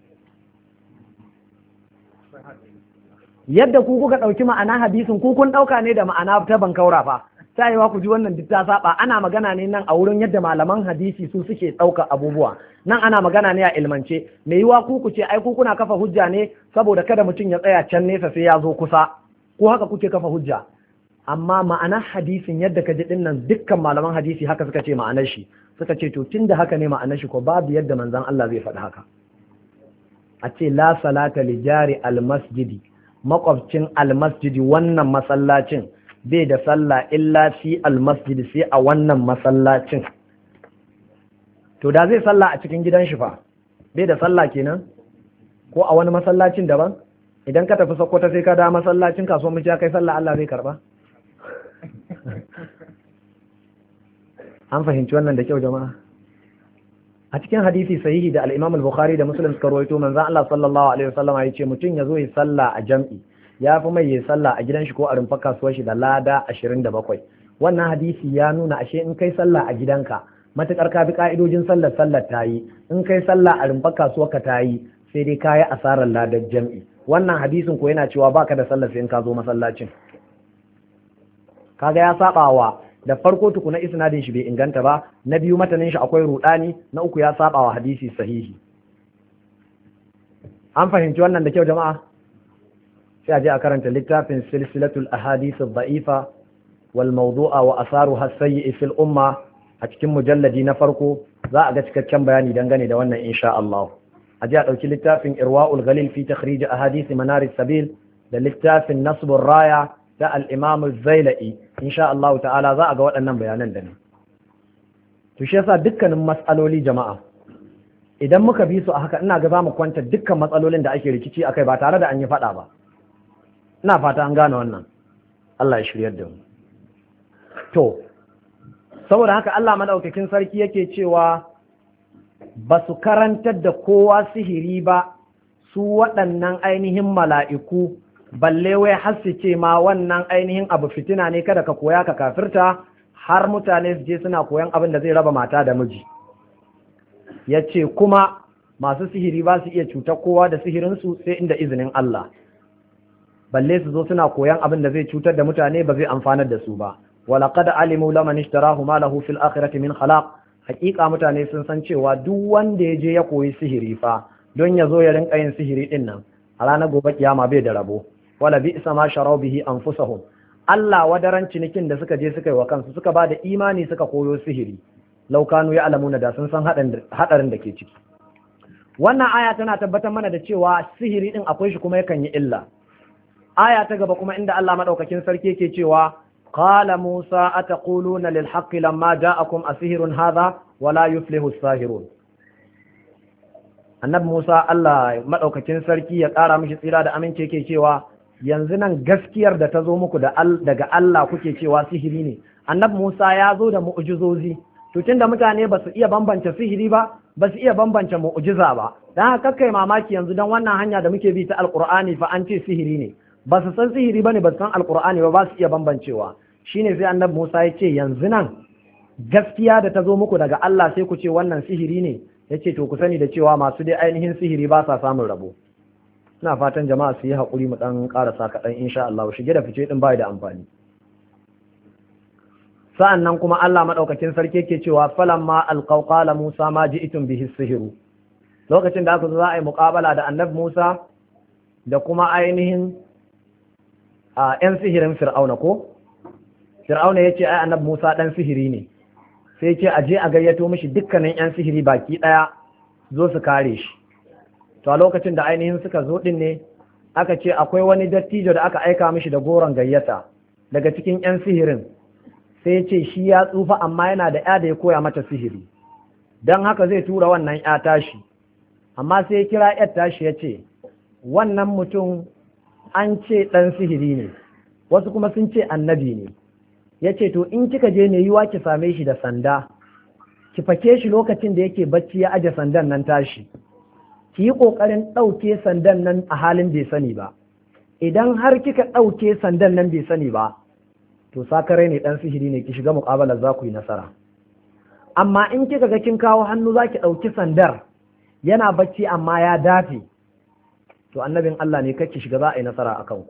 Yadda ku kuka ɗauki ma'ana hadisin, ku kun ɗauka ne da ma'ana ta bankaura fa, ta yi wa ku ji wannan duk ta saba. Ana magana ne nan a wurin yadda malaman hadisi su suke ɗauka abubuwa, nan ana magana ne a ilmance. Me yiwa ku ce ai ku kuna kafa hujja ne saboda kada mutum ya tsaya can nesa sai ya zo kusa, ko haka kuke kafa hujja. Amma ma'anar hadisin yadda ka ji din nan, dukkan malaman hadisi haka suka ce ma'anar shi, suka ce to tunda haka ne ma'anar shi, ko babu yadda manzon Allah zai faɗi haka. A ce la salata li jari almasjidi, makwabcin almasjidi, wannan masallacin bai da sallah illa fi almasjidi, sai a wannan masallacin. To da zai sallah a cikin gidan shi fa, bai da sallah kenan, ko a wani masallacin daban. Idan ka tafi Sokoto sai ka da masallacin kasuwar mu kai sallah, Allah zai karba. An fahimci wannan da kyau jama'a. A cikin hadisi sahihi da al-Imam al-Bukhari da Muslim suka rawaito, manzon Allah sallallahu alaihi wasallam ya ce mutum ya zo ya sallah a jam'i ya fi mai ya sallah a gidan shi ko a rumfar kasuwar shi da lada 27. Wannan hadisi ya nuna ashe in kai sallah a gidanka matukar ka bi ka'idojin sallar ta yi, in kai sallah a rumfar kasuwar ka ta yi, sai dai kayi asarar ladar jam'i. Wannan hadisin ko yana cewa baka da sallar sai in ka zo masallacin. Kaga ya saba wa da farko tukuna isnadin shi bai inganta ba, na biyu matanin shi akwai rudani, na uku ya saba wa hadisi sahihi. An fahimci wannan da kyau jama'a? Sai a je a karanta littafin silsilatul ahadith ad-da'ifa wal mawdu'a wa asaruha as-sayyi fil umma a cikin mujalladi na farko, za a ga cikakken bayani dangane da wannan insha Allah. A je a dauki littafin Irwa'ul Ghalil fi takhrij ahadith manar as-sabil da littafin Nasbur Raya da al-Imam az-Zailai, insha Allah ta'ala za a ga waɗannan bayanan da ne. To shi yasa dukkanin matsaloli jama'a, idan muka bi su a haka, ina ga za mu kwanta dukkan matsalolin da ake rikici akai ba tare da an yi faɗa ba. Ina fata an gane wannan. Allah ya shiryar da mu. To saboda haka Allah madaukakin sarki yake cewa ba su karantar da kowa sihiri ba su waɗannan ainihin mala'iku, balle wai har su ce ma wannan ainihin abu fitina ne kada ka koya ka kafirta, har mutane su je suna koyan abin da zai raba mata da miji. Ya ce kuma masu sihiri ba su iya cutar kowa da sihirinsu sai inda izinin Allah, balle su zo suna koyan abin da zai cutar da mutane ba zai amfanar da su ba. Walaqad alimu laman ishtarahu ma lahu fil akhirati min khalaq, hakika mutane sun san cewa duk wanda ya je ya koyi sihiri fa don ya zo ya rinka yin sihiri din nan, a ranar gobe kiyama bai da rabo. Wala bi'sa ma sharaw bihi anfusahum, Allah wadaran cinikin da suka je suka yi wa kansu, suka ba da imani suka koyo sihiri. Law kanu ya'lamuna, da sun san hadarin da ke ciki. Wannan aya tana tabbatar mana da cewa sihiri din akwai shi kuma yakan yi illa. Aya ta gaba kuma inda Allah madaukakin sarki yake cewa qala Musa ataquluna lil haqqi lamma ja'akum asihrun hadha wala yuflihu as-sahirun. Annabi Musa Allah madaukakin sarki ya kara mishi tsira da amince yake cewa yanzu nan gaskiyar da ta zo muku daga Allah kuke cewa sihiri ne. Annabi Musa ya zo da mu'jizozi, to tunda mutane ba su iya bambance sihiri ba, ba su iya bambance mu'jiza ba, dan haka kai mamaki yanzu dan wannan hanya da muke bi ta alqur'ani fa an ce sihiri ne. Ba su san sihiri bane, ba su san alqur'ani ba su iya bambancewa. Shine sai Annabi Musa ya ce yanzu nan gaskiya da ta zo muku daga Allah sai ku ce wannan sihiri ne. yace to ku sani da cewa masu dai ainihin sihiri ba sa samun rabo. Ina fatan jama'a su yi haƙuri mu ɗan ƙarasa kaɗan insha Allah, shige da fice ɗin bai da amfani. Sa'an nan kuma Allah maɗaukakin sarki yake cewa falamma alqaw qala Musa ma ji'tum bihi sihiru. Lokacin da aka zo za a yi muƙabala da annabi Musa da kuma ainihin ‘yan sihirin Fir'auna ko? Fir'auna ya ce ai annabi Musa ɗan sihiri ne, sai ce a je a gayyato mishi dukkanin ‘yan sihiri baki ɗaya zo su kare shi. To a lokacin da ainihin suka zo ɗin ne aka ce akwai wani dattijo da aka aika mishi da goron gayyata daga cikin ‘yan sihirin, sai ce shi ya tsufa amma yana da ‘ya da ya koya mata sihiri, don haka zai tura wannan ‘ya tashi. Amma sai ya kira ‘yar tashi ya ce, wannan mutum an ce ɗan sihiri ne, wasu kuma sun ce annabi ne. Ya ce to in kika je ne yiwa ki same shi da sanda, ki fake shi lokacin da yake bacci ya aje sandan nan tashi, ki yi ƙoƙarin ɗauke sandan nan a halin bai sani ba. Idan har kika ɗauke sandan nan bai sani ba, to sakare ne ɗan sihiri ne, ki shiga muƙabalar za ku yi nasara. Amma in kika ga kin kawo hannu za ki ɗauki sandar yana bacci amma ya dafe, to annabin Allah ne kake shiga za a yi nasara a kanku.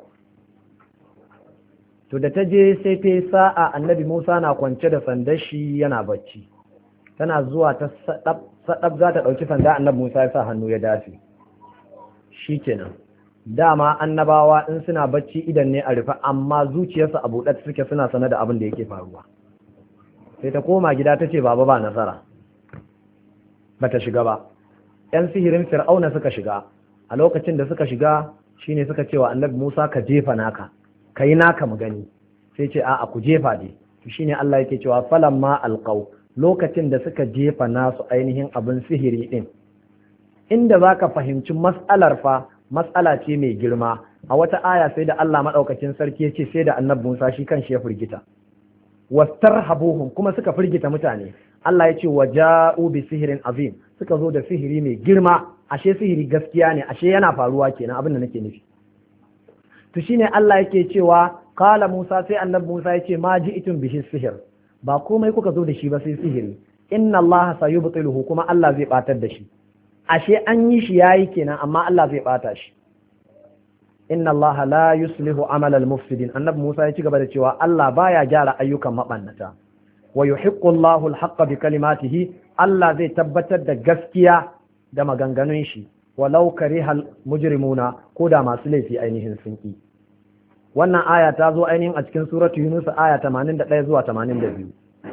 To da ta je sai ta yi sa'a annabi Musa na kwance da sandar shi yana bacci, tana zuwa ta saɗab za ta ɗauki sanda, annabi Musa ya sa hannu ya dafe. Shi kenan, dama annabawa in suna bacci idan ne a rufe amma zuciyarsu a buɗe suke, suna sanar da abin da yake faruwa. Sai ta koma gida ta ce baba ba nasara, ba ta shiga ba. 'Yan sihirin Fir'auna suka shiga, a lokacin da suka shiga shine suka ce wa annabi Musa ka jefa naka, ka yi naka mu gani. Sai ce a'a ku jefa dai. To shine Allah yake cewa falamma alqaw, lokacin da suka jefa nasu ainihin abin sihiri din, inda zaka fahimci mas'alar fa mas'ala ce mai girma. A wata aya sai da Allah madaukakin sarki ya ce sai da annabi Musa shi kanshi ya firgita, wastarhabuhum, kuma suka firgita mutane. Allah ya ce waja'u bi sihirin azim, suka zo da sihiri mai girma. Ashe sihiri gaskiya ne, ashe yana faruwa kenan, abin da nake nufi. To shine Allah yake cewa qala Musa, sai annabi Musa ya ce ma ji'tum bihi sihir, ba komai kuka zo da shi ba sai sihiri. Inna Allah sayubtiluhu, kuma Allah zai batar da shi. Ashe an yi shi yayi kenan, amma Allah zai bata shi. Inna Allah la yuslihu amal al-mufsidin. Annabi Musa ya ci gaba da cewa Allah baya gyara ayyukan mabannata. Wa yuhiqqu Allahu al-haqqa bi kalimatihi, Allah zai tabbatar da gaskiya da maganganun shi, walau karihal mujrimuna, ko da masu laifi ainihin sun ki. Wannan aya ta zo ainihin a cikin suratu Yunus aya 81 zuwa 82.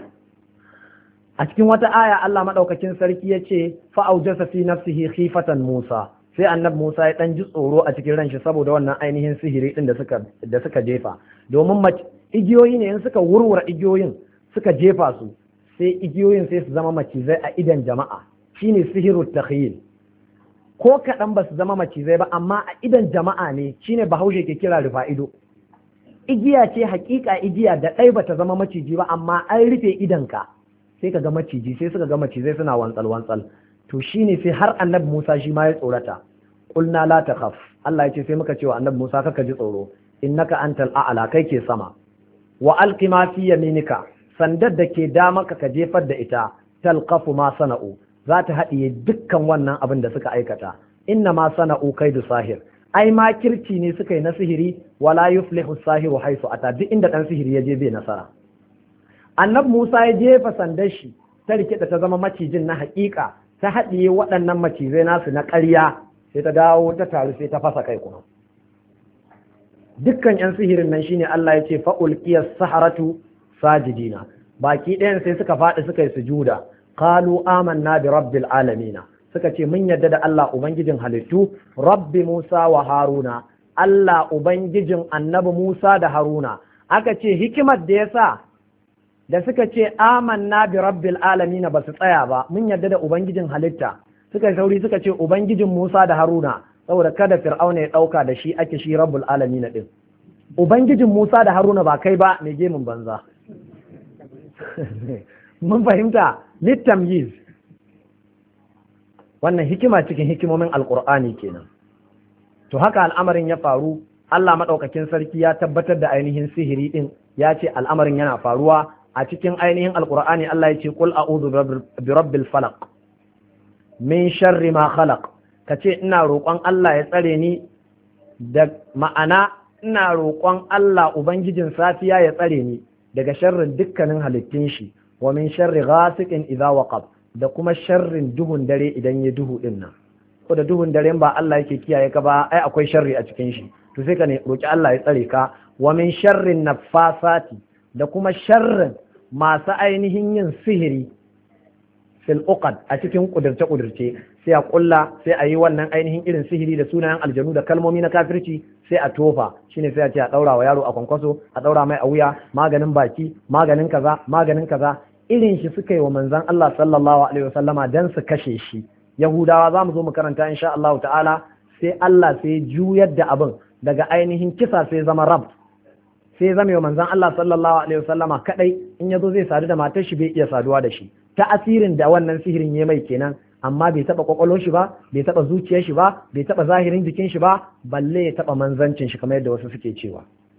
A cikin wata aya Allah madaukakin sarki ya ce fa aujasa fi nafsihi khifatan Musa, sai annabi Musa ya dan ji tsoro a cikin ranshi saboda wannan ainihin sihiri din da suka jefa. Domin igiyoyi ne, in suka wurwura igiyoyin suka jefa su, sai igiyoyin sai su zama macizai a idan jama'a, shine sihirut takhyil. Ko kaɗan ba su zama macizai ba, amma a idan jama'a ne, shine Bahaushe ke kira rufa ido. Igiya ce hakika igiya da ɗai bata zama maciji ba, amma an rufe idanka sai ka ga maciji, sai suka ga macizai suna wantsal. To shine sai har annabi Musa shi ma ya tsorata. Qulna la takhaf, Allah ya ce sai muka ce wa annabi Musa kaka ji tsoro, innaka antal a'la, kai ke sama. Wa alqi ma fi yaminika, sandar da ke dama ka jefar da ita, talqafu ma sana'u, za ta haɗiye dukkan wannan abin da suka aikata. Inna ma sana'u kaidu sahir, ai ma kirci ne suka yi na sihiri, wala yuflihu sahiru haisu ata, duk inda ɗan sihiri ya je bai nasara. Annabi Musa ya jefa sandar shi ta rikida ta zama macijin na haƙiƙa, ta haɗiye waɗannan macizai nasu na ƙarya, sai ta dawo ta taru sai ta fasa kai kuma. Dukkan 'yan sihirin nan shine Allah ya ce fa'ulqiyas saharatu sajidina, baki ɗayan sai suka faɗi suka yi sujuda. Qalu amanna bi rabbil alamin, suka ce mun yarda da Allah ubangijin halittu, rabbi Musa wa Haruna, Allah ubangijin annabi Musa da Haruna. Aka ce hikimar da yasa da suka ce amanna bi rabbil alamin ba su tsaya ba, mun yarda da ubangijin halitta, suka yi sauri suka ce ubangijin Musa da Haruna, saboda kada Fir'auna ya ɗauka da shi ake shi rabbul alamin din. Ubangijin Musa da Haruna ba kai ba, mai gemun banza. Mun fahimta, littamyiz. Wannan hikima cikin hikimomin alkur'ani kenan. To haka al'amarin ya faru, Allah maɗaukakin sarki ya tabbatar da ainihin sihiri ɗin, ya ce al'amarin yana faruwa. A cikin ainihin alkur'ani Allah ya ce qul a'udhu bi rabbil falaq, min sharri ma khalaq, ka ce ina roƙon Allah ya tsare ni da ma'ana ina roƙon Allah ubangijin safiya ya tsare ni daga sharrin dukkanin halittun shi, wa min sharri ghasiqin idza waqab, da kuma sharrin duhun dare idan ya duhu din nan. Ko da duhun dare ba Allah yake kiyaye ka ba, ai akwai sharri a cikin shi, to sai ka ne roƙi Allah ya tsare ka. Wa min sharrin naffasati, da kuma sharrin masu ainihin yin sihiri fil uqad, a cikin kudurce sai a kulla, sai a yi wannan ainihin irin sihiri da sunayen aljanu da kalmomi na kafirci, sai a tofa, shine sai a ce a daura wa yaro a kwankwaso, a daura mai a wuya, maganin baki, maganin kaza, maganin kaza. Irin shi suka yi wa manzon Allah sallallahu alaihi wasallama dan su kashe shi. Yahudawa za mu zo mu karanta insha Allah ta'ala, sai Allah sai juyar da abin daga ainihin kisa sai zama rab, sai zama wa manzon Allah sallallahu alaihi wasallama kadai in yazo zai sadu da matar shi bai iya saduwa da shi. Ta asirin da wannan sihirin ya mai kenan, amma bai taba kwakwalwar shi ba, bai taba zuciyar shi ba, bai taba zahirin jikin shi ba, balle ya taba manzancin shi kamar yadda wasu suke cewa.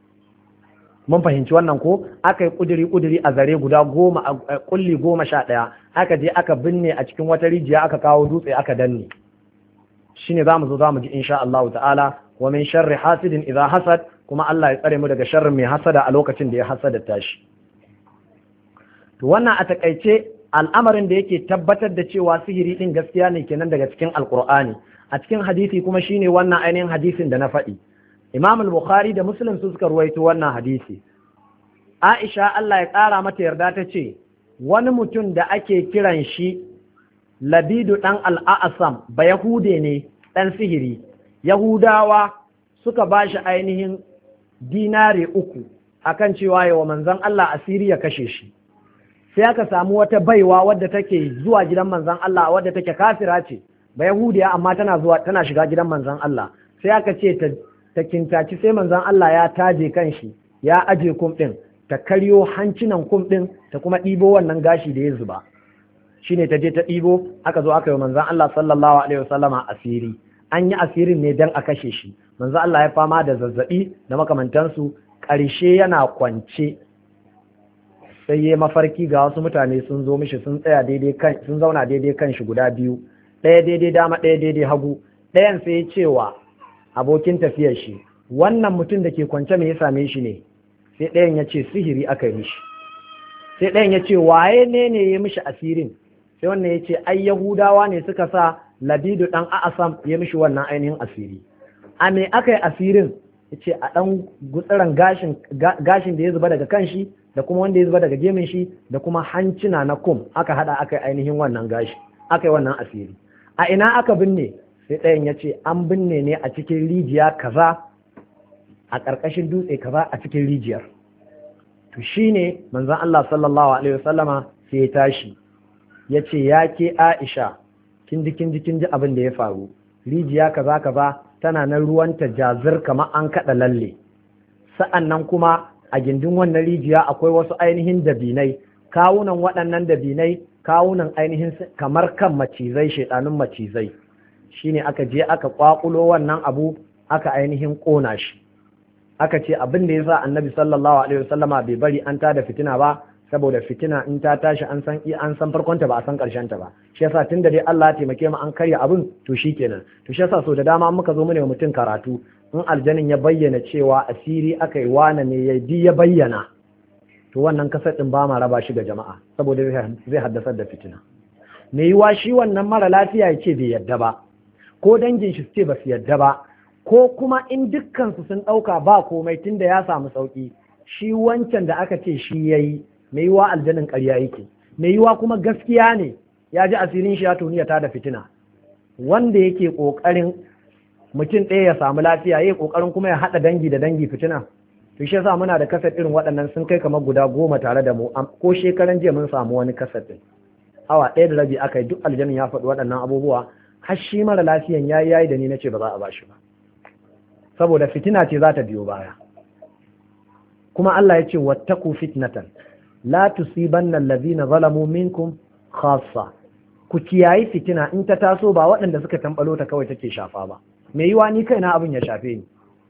Mun fahimci wannan ko? Aka yi kuduri a zare guda 10, kulli 11, aka je aka binne a cikin wata rijiya, aka kawo dutse aka danne. Shine zamu zo zamu ji insha Allah ta'ala. Wa min sharri hasidin idza hasad, kuma Allah ya tsare mu daga sharrin mai hasada a lokacin da ya hasada tashi. To wannan a takaice al'amarin da yake tabbatar da cewa sihiri din gaskiya ne kenan daga cikin alqur'ani. A cikin hadisi kuma shine wannan ainihin hadisin da na faɗi. Imam al-Bukhari da Muslim su suka ruwaito wannan hadisi. Aisha Allah ya ƙara mata yarda ta ce, wani mutum da ake kiran shi Labidu ɗan al-A'sam, ba Yahude ne ɗan sihiri. Yahudawa suka ba shi ainihin dinare 3 akan cewa yawa manzon Allah asiri ya kashe shi. Sai aka samu wata baiwa wadda take zuwa gidan manzon Allah, wadda take kafira ce, ba Yahudiya amma tana shiga gidan manzon Allah. Sai aka ce ta kintaci, sai manzon Allah ya taje kanshi, ya aje kum din, ta karyo hancinan kum din, ta kuma ɗibo wannan gashi da ya zuba. Shine ta je ta ɗibo, aka zo aka yi manzon Allah sallallahu alaihi wasallama asiri. An yi asirin ne dan a kashe shi. Manzon Allah ya fama da zazzabi da makamantansu, ƙarshe yana kwance. Sai ya mafarki ga wasu mutane sun zo mishi, sun tsaya sun zauna daidai kan shi guda biyu, ɗaya daidai dama, ɗaya daidai hagu. Ɗayan sai ya cewa abokin tafiyar shi, wannan mutum da ke kwance me ya same shi ne? Sai ɗayan ya ce sihiri aka yi mishi. Sai ɗayan ya ce waye ne ya mishi asirin? Sai wannan ya ce ai Yahudawa ne suka sa Labidu ɗan A'sam ya mishi wannan ainihin asiri. A me aka yi asirin? Ya ce a ɗan gutsiran gashin da ya zuba daga kan shi, da kuma wanda ya zuba daga gemin shi, da kuma hancina na kum, aka haɗa aka yi ainihin wannan gashi, aka yi wannan asiri. A ina aka binne? Sai ɗayan ya ce an binne ne a cikin rijiya kaza, a ƙarƙashin dutse kaza a cikin rijiyar. To shine manzon Allah sallallahu alaihi wasallama sai ya tashi, ya ce ya ke Aisha, kin ji abin da ya faru. Rijiya kaza kaza tana nan ruwanta jazir kamar an kaɗa lalle. Sa'annan kuma a gindin wannan rijiya akwai wasu ainihin dabinai, kawunan waɗannan dabinai kawunan ainihin kamar kan macizai, shedanun macizai. Shine aka je aka kwakulo wannan abu, aka ainihin ƙona shi. Aka ce abin da yasa Annabi sallallahu alaihi wasallama bai bari an tada fitina ba, saboda fitina in ta tashi an san farkonta ba a san karshen ta ba. Shi yasa tunda dai Allah ya taimake mu an karya abin, to shikenan. To shi yasa so da dama muka zo mu ne mutum karatu, in aljanin ya bayyana cewa asiri aka yi wane ne ya bayyana, to wannan kasar din ba ma raba shi ga jama'a, saboda zai haddasar da fitina. Me yiwa shi wannan mara lafiya ya ce bai yadda ba, ko dangin shi ce ba su yadda ba, ko kuma in dukkansu sun ɗauka ba komai tunda ya samu sauƙi, shi wancan da aka ce shi ya yi, mai yiwa aljanin ƙarya yake, mai yiwa kuma gaskiya ne ya ji asirin shi ya tuniya ta da fitina. Wanda yake ƙoƙarin mutum ɗaya ya samu lafiya, ya yi ƙoƙarin kuma ya haɗa dangi da dangi fitina. To shi yasa muna da kasar irin waɗannan sun kai kamar guda 10 tare da mu, ko shekaran jiya mun samu wani kasar ɗin. Awa 1 da rabi aka yi, duk aljanin ya faɗi waɗannan abubuwa, har shi mara lafiyan yayi da ni nace ba za a bashi ba, saboda fitina ce za ta biyo baya. Kuma Allah ya ce wattaku fitnatan la tusibanna allazina zalamu minkum khassa, ku kiyayi fitina in ta taso ba waɗanda suka tambalo ta kawai take shafa ba, me yiwa ni kaina abin ya shafe ni.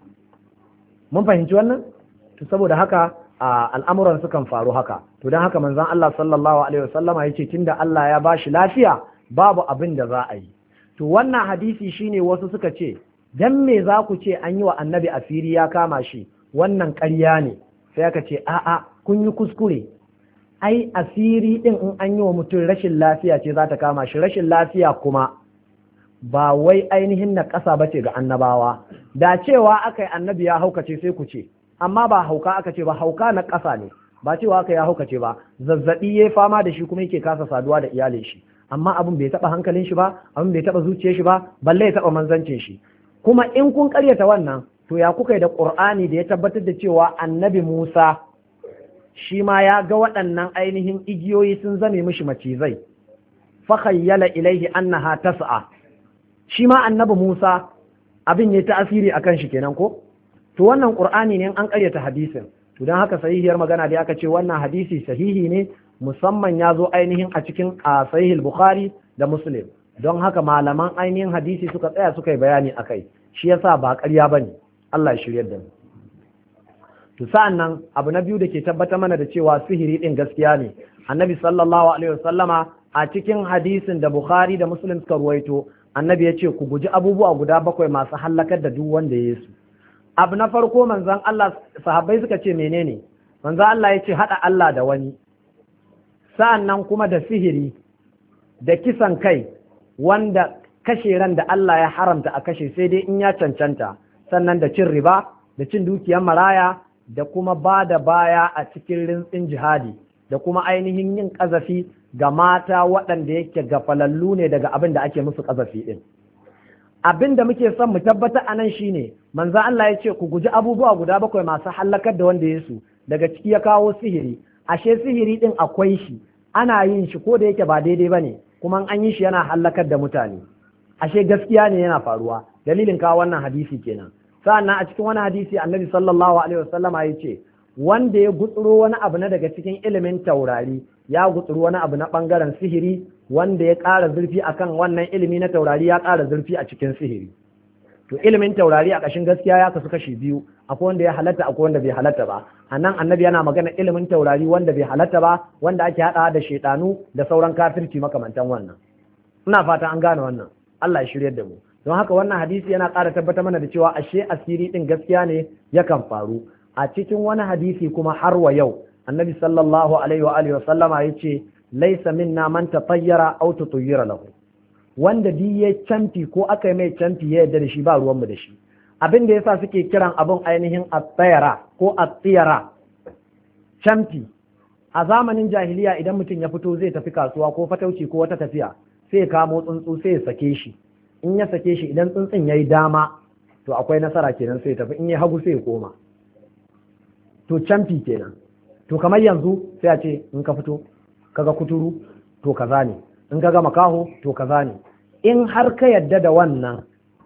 Mun fahimci wannan? To saboda haka al'amuran sukan faru haka. To don haka manzon Allah sallallahu alaihi wasallama yace tunda Allah ya bashi lafiya, babu abin da za a yi. To wannan hadisi shine wasu suka ce dan me za ku ce an yi wa annabi asiri ya kama shi, wannan ƙarya ne. Sai aka ce a'a kun yi kuskure, ai asiri din in an yi wa mutum rashin lafiya ce za ta kama shi, rashin lafiya kuma ba wai ainihin na ƙasa ba ce ga annabawa. Da cewa aka yi annabi ya haukace sai ku ce, amma ba hauka aka ce ba, hauka na ƙasa ne, ba cewa aka ya haukace ba, zazzaɓi ya fama da shi kuma yake kasa saduwa da iyalin shi, amma abin bai taɓa hankalin shi ba, abin bai taɓa zuciyar shi ba, balle ya taɓa manzancin shi. Kuma in kun ƙaryata wannan, to ya kuka yi da ƙur'ani da ya tabbatar da cewa annabi Musa shi ma ya ga waɗannan ainihin igiyoyi sun zame mishi macizai, fa khayyala ilaihi annaha tas'a. Shi ma annabi Musa abin ya ta'asiri akan shi kenan ko? To wannan Qur'ani ne an ƙaryata hadisin. To don haka sahihiyar magana da aka ce wannan hadisi sahihi ne, musamman ya zo ainihin a cikin sahihul Bukhari da Muslim. Don haka malaman ainihin hadisi suka tsaya suka yi bayani akai. Shi yasa ba ƙarya bane. Allah ya shiryar da mu. To sa'an nan abu na biyu da ke tabbatar mana da cewa sihiri din gaskiya ne. Annabi sallallahu alaihi wasallama a cikin hadisin da Bukhari da Muslim suka ruwaito, annabi ya ce ku guji abubuwa guda 7 masu hallakar da duk wanda ya su. Abu na farko manzon Allah, sahabbai suka ce menene? Manzon Allah ya ce haɗa Allah da wani. Sa'an nan kuma da sihiri, da kisan kai, wanda kashe ran da Allah ya haramta a kashe sai dai in ya cancanta, sannan da cin riba, da cin dukiyar maraya, da kuma ba da baya a cikin rintsin jihadi, da kuma ainihin yin ƙazafi ga mata waɗanda yake gafalallu ne daga abin da ake musu ƙazafi ɗin. Abin da muke son mu tabbata a nan shine manzo Allah ya ce ku guji abubuwa guda 7 masu hallakar da wanda ya su, daga ciki ya kawo sihiri. Ashe sihiri ɗin akwai shi, ana yin shi ko da yake ba daidai bane, kuma an yi shi yana hallakar da mutane. Ashe gaskiya ne yana faruwa, dalilin kawo wannan hadisi kenan. Sa'annan a cikin wani hadisi annabi sallallahu alaihi wasallama ya ce wanda ya gutsuro wani abu na daga cikin ilimin taurari ya gutsuro wani abu na bangaren sihiri, wanda ya ƙara zurfi akan wannan ilimi na taurari ya ƙara zurfi a cikin sihiri. To ilimin taurari a ƙashin gaskiya ya kasu kashi biyu, akwai wanda ya halatta akwai wanda bai halatta ba. Annan annabi yana magana ilimin taurari wanda bai halatta ba, wanda ake haɗawa da shaiɗanu da sauran kafirci makamantan wannan. Ina fata an gane wannan. Allah ya shiryar da mu. Don haka wannan hadisi yana ƙara tabbatar mana da cewa ashe asiri ɗin gaskiya ne yakan faru. A cikin wani hadisi kuma har wa yau annabi sallallahu alaihi wa alihi wa sallama yace laisa minna man tatayyara aw tutayyara lahu, wanda di ya canfi ko aka yi mai canfi ya yarda da shi ba ruwan mu da shi. Abin da yasa suke kiran abin ainihin at-tayara ko at-tiyara canfi, a zamanin jahiliya idan mutum ya fito zai tafi kasuwa ko fatauci ko wata tafiya sai ya kamo tsuntsu sai ya sake shi. In ya sake shi idan tsuntsun yayi dama to akwai nasara kenan sai ya tafi, in ya hagu sai ya koma. To canfi kenan. To kamar yanzu sai a ce in ka fito kaga kuturu to kaza ne, in kaga makaho to kaza ne. In har ka yadda da wannan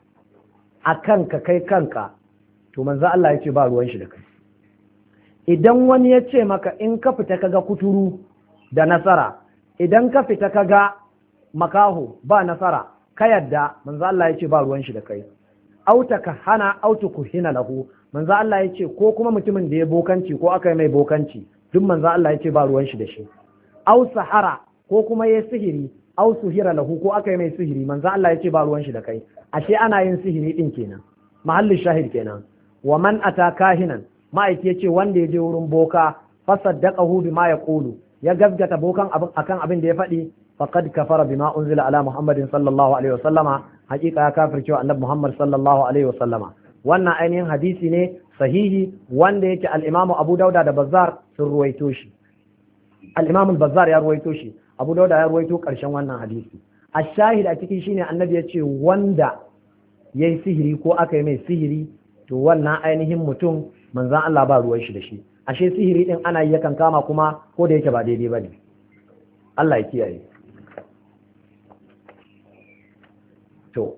a kanka kai kanka, to manzo Allah ya ce ba ruwan shi da kai. Idan wani ya ce maka in ka fita kaga kuturu da nasara, idan ka fita kaga makaho ba nasara, ka yadda, manzo Allah ya ce ba ruwan shi da kai. Auta ka hana autu ku hina lahu, manzo Allah ya ce ko kuma mutumin da ya bokanci ko aka yi mai bokanci, duk manzo Allah ya ce ba ruwan shi da shi. Au sahara ko kuma ya sihiri, au suhira lahu ko aka yi mai sihiri, manzo Allah ya ce ba ruwan shi da kai. Ashe ana yin sihiri din kenan, mahallin shahid kenan. Wa man ata kahinan, ma'aiki ya ce wanda ya je wurin boka fasaddaqahu bima yaqulu, ya gaskata bokan akan abin da ya faɗi, faqad kafara bima unzila ala Muhammadin sallallahu alaihi wasallama, hakika ya kafircewa annabi Muhammad sallallahu alaihi wasallama. Wannan ainihin hadisi ne sahihi wanda yake al-Imam Abu Dauda da Bazzar sun ruwaito shi. Al-Imam al-Bazzar ya ruwaito shi, Abu Dauda ya ruwaito karshen wannan hadisi. Ash-shahid a cikin shine annabi ya ce wanda yayi sihiri ko aka yi mai sihiri, to wannan ainihin mutum manzon Allah ba ruwan shi da shi. Ashe sihiri din ana yi yakan kama kuma ko da yake ba daidai bane. Allah ya kiyaye. To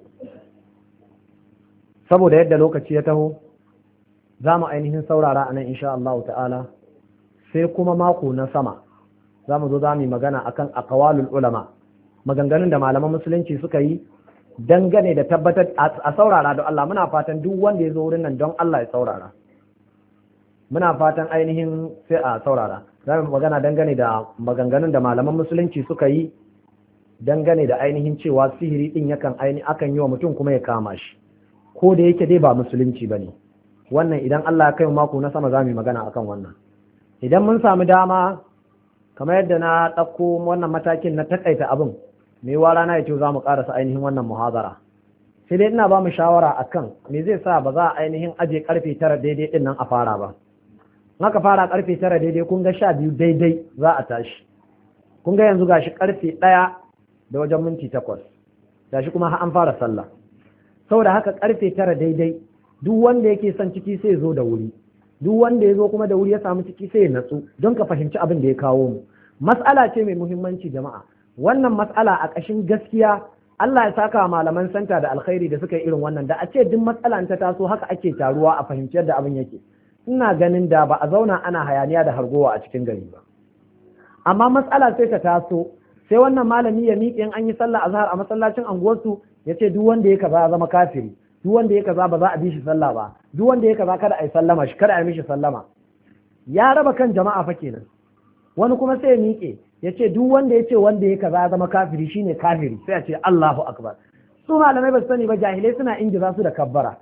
saboda yadda lokaci ya taho za mu ainihin saurara a nan insha Allah ta'ala, sai kuma mako na sama za mu zo za mu yi magana akan aqwalul ulama, maganganun da malaman musulunci suka yi dangane da tabbatar a saurara don Allah. Muna fatan duk wanda ya zo wurin nan don Allah ya saurara, muna fatan ainihin sai a saurara. Za mu magana dangane da maganganun da malaman musulunci suka yi dangane da ainihin cewa sihiri din akan yi wa mutum kuma ya kama shi, ko da yake dai ba musulunci bane. Wannan idan Allah ya kai mako na sama za mu yi magana akan wannan. Idan mun samu dama kamar yadda na ɗauko wannan matakin na takaita abin, me wa rana ya ce za mu ƙarasa ainihin wannan muhadara. Sai dai ina ba mu shawara akan me zai sa ba za a ainihin aje karfe 9 daidai din nan a fara ba. Haka fara karfe 9 daidai kun ga 12 daidai za a tashi. Kun ga yanzu gashi karfe 1 da wajen minti 8. Gashi kuma an fara sallah. Saboda haka karfe 9 daidai duk wanda yake son ciki sai zo da wuri. Duk wanda ya zo kuma da wuri ya samu ciki sai ya natsu don ka fahimci abin da ya kawo mu. Mas'ala ce mai muhimmanci jama'a. Wannan mas'ala a ƙashin gaskiya Allah ya saka malaman santa da alkhairi da suka yi irin wannan, da a ce duk matsala ta taso haka ake taruwa a fahimci yadda abin yake. Ina ganin da ba a zauna ana hayaniya da hargowa a cikin gari ba. Amma matsala sai ta taso, sai wannan malami ya miƙe in an yi sallah azhar a masallacin anguwarsu ya ce duk wanda ya kaza ya zama kafiri, duk wanda ya kaza ba za a bi shi sallah ba, duk wanda ya kaza kada a yi sallama shi, kada a yi mishi sallama. Ya raba kan jama'a fa kenan. Wani kuma sai ya miƙe ya ce duk wanda ya ce wanda ya kaza zama kafiri shine kafiri, sai a ce Allahu akbar. Su malamai ba su sani ba, jahilai suna ingiza su da kabbara.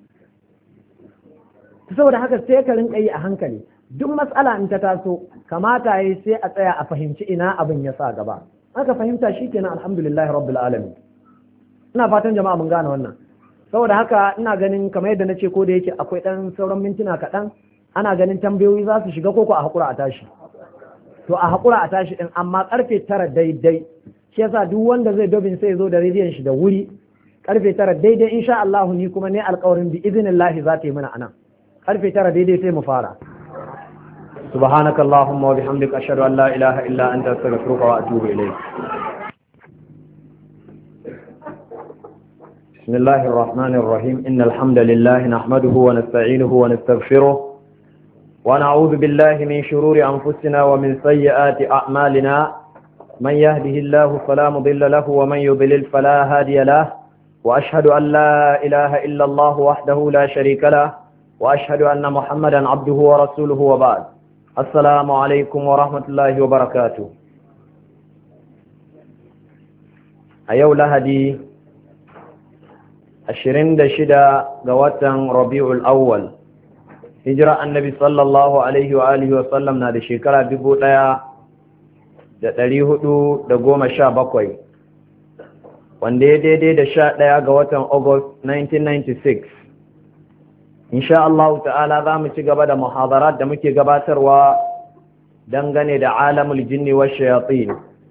Saboda haka sai ka rinka yi a hankali. Duk matsala in ta taso kamata yi sai a tsaya a fahimci ina abin ya sa gaba. Aka fahimta shikenan, alhamdulillahi rabbil alamin. Ina fatan jama'a mun gane wannan. Saboda haka ina ganin kamar yadda nace ko da yake akwai dan sauran mintuna kaɗan, ana ganin tambayoyi za su shiga koko a hakura a tashi. To a haƙura a tashi ɗin, amma ƙarfe 9 daidai. Shi yasa duk wanda zai dobin sai zo da rediyon shi da wuri. Ƙarfe 9 daidai insha Allah, ni kuma ne alƙawarin bi idinillahi za ta yi mana anan. Ƙarfe 9 daidai sai mu fara. Subhanaka Allahumma wa bihamdika ashhadu an la ilaha illa anta astaghfiruka wa atubu ilayk. Bismillahir rahmanir rahim. Innal hamdalillah nahmaduhu wa nasta'inuhu wa nastaghfiruh. ونعوذ بالله من شرور أنفسنا ومن سيئات أعمالنا. من يهده الله فلا مضل له ومن يضلل فلا هادي له. وأشهد أن لا إله إلا الله وحده لا شريك له. وأشهد أن محمدا عبده ورسوله وبعد. السلام عليكم ورحمة الله وبركاته. أيو لهدي 26 ربيع الأول. hijira annabi sallallahu alaihi wa alihi wa sallam na da shekara 1417, wanda ya daidai da 11 ga watan August 1996. Insha Allah ta'ala za mu ci gaba da muhadarat da muke gabatarwa dangane da alamul jinni wa shayatin.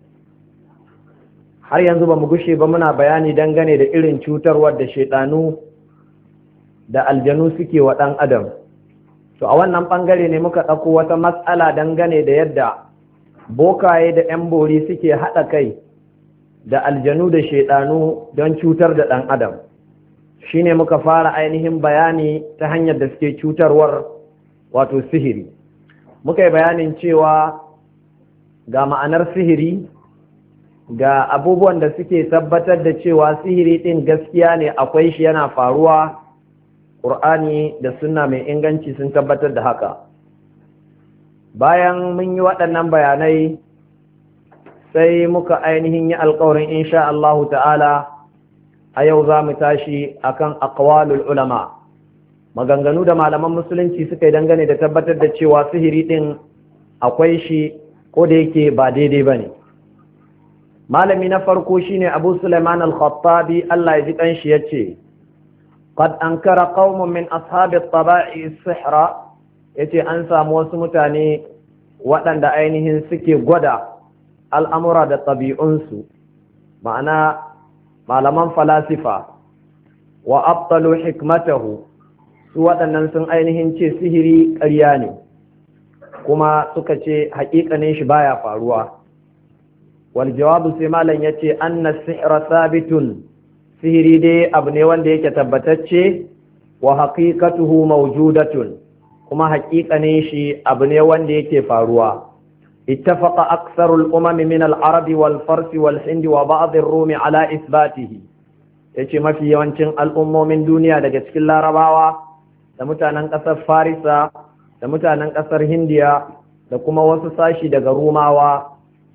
Har yanzu ba mu gushe ba muna bayani dangane da irin cutarwar da shaitanu da aljanu suke wa ɗan adam. To a wannan ɓangare ne muka ɗauko wata matsala dangane da yadda bokaye da 'yan bori suke haɗa kai da aljanu da shaiɗanu don cutar da ɗan adam. Shi ne muka fara ainihin bayani ta hanyar da suke cutarwar, wato sihiri. Muka yi bayanin cewa ga ma'anar sihiri, ga abubuwan da suke tabbatar da cewa sihiri ɗin gaskiya ne, akwai shi, yana faruwa. Ƙur'ani da sunna mai inganci sun tabbatar da haka. Bayan mun yi waɗannan bayanai, sai muka ainihin yi alƙawarin insha Allahu ta'ala a yau za mu tashi akan aqwalul ulama, maganganu da malaman musulunci suka yi dangane da tabbatar da cewa sihiri ɗin akwai shi, ko da yake ba daidai ba ne. Malami na farko shine Abu Sulaiman al-Khattabi, Allah ya ji ƙanshi, ya ce قد أنكر قوم من أصحاب الطبائع السحر. yace an samu wasu mutane waɗanda ainihin suke gwada al'amura da ɗabi'unsu, ma'ana malaman falasifa, wa abtalu hikmatahu, su waɗannan sun ainihin ce sihiri ƙarya ne, kuma suka ce haƙiƙanin shi baya faruwa. Wal jawabu, sai malam yace anna sihra sabitun, sihiri dai abu ne wanda yake tabbatacce, wa haqiqatuhu mawjudatun, kuma haƙiƙanin shi abu ne wanda yake faruwa. ittafaqa aktharul umami min al-arabi wal farsi wal hindi wa ba'd ar-rumi ala isbatihi. Yace mafi yawancin al'ummomin duniya daga cikin larabawa da mutanen ƙasar farisa da mutanen ƙasar hindiya da kuma wasu sashi daga rumawa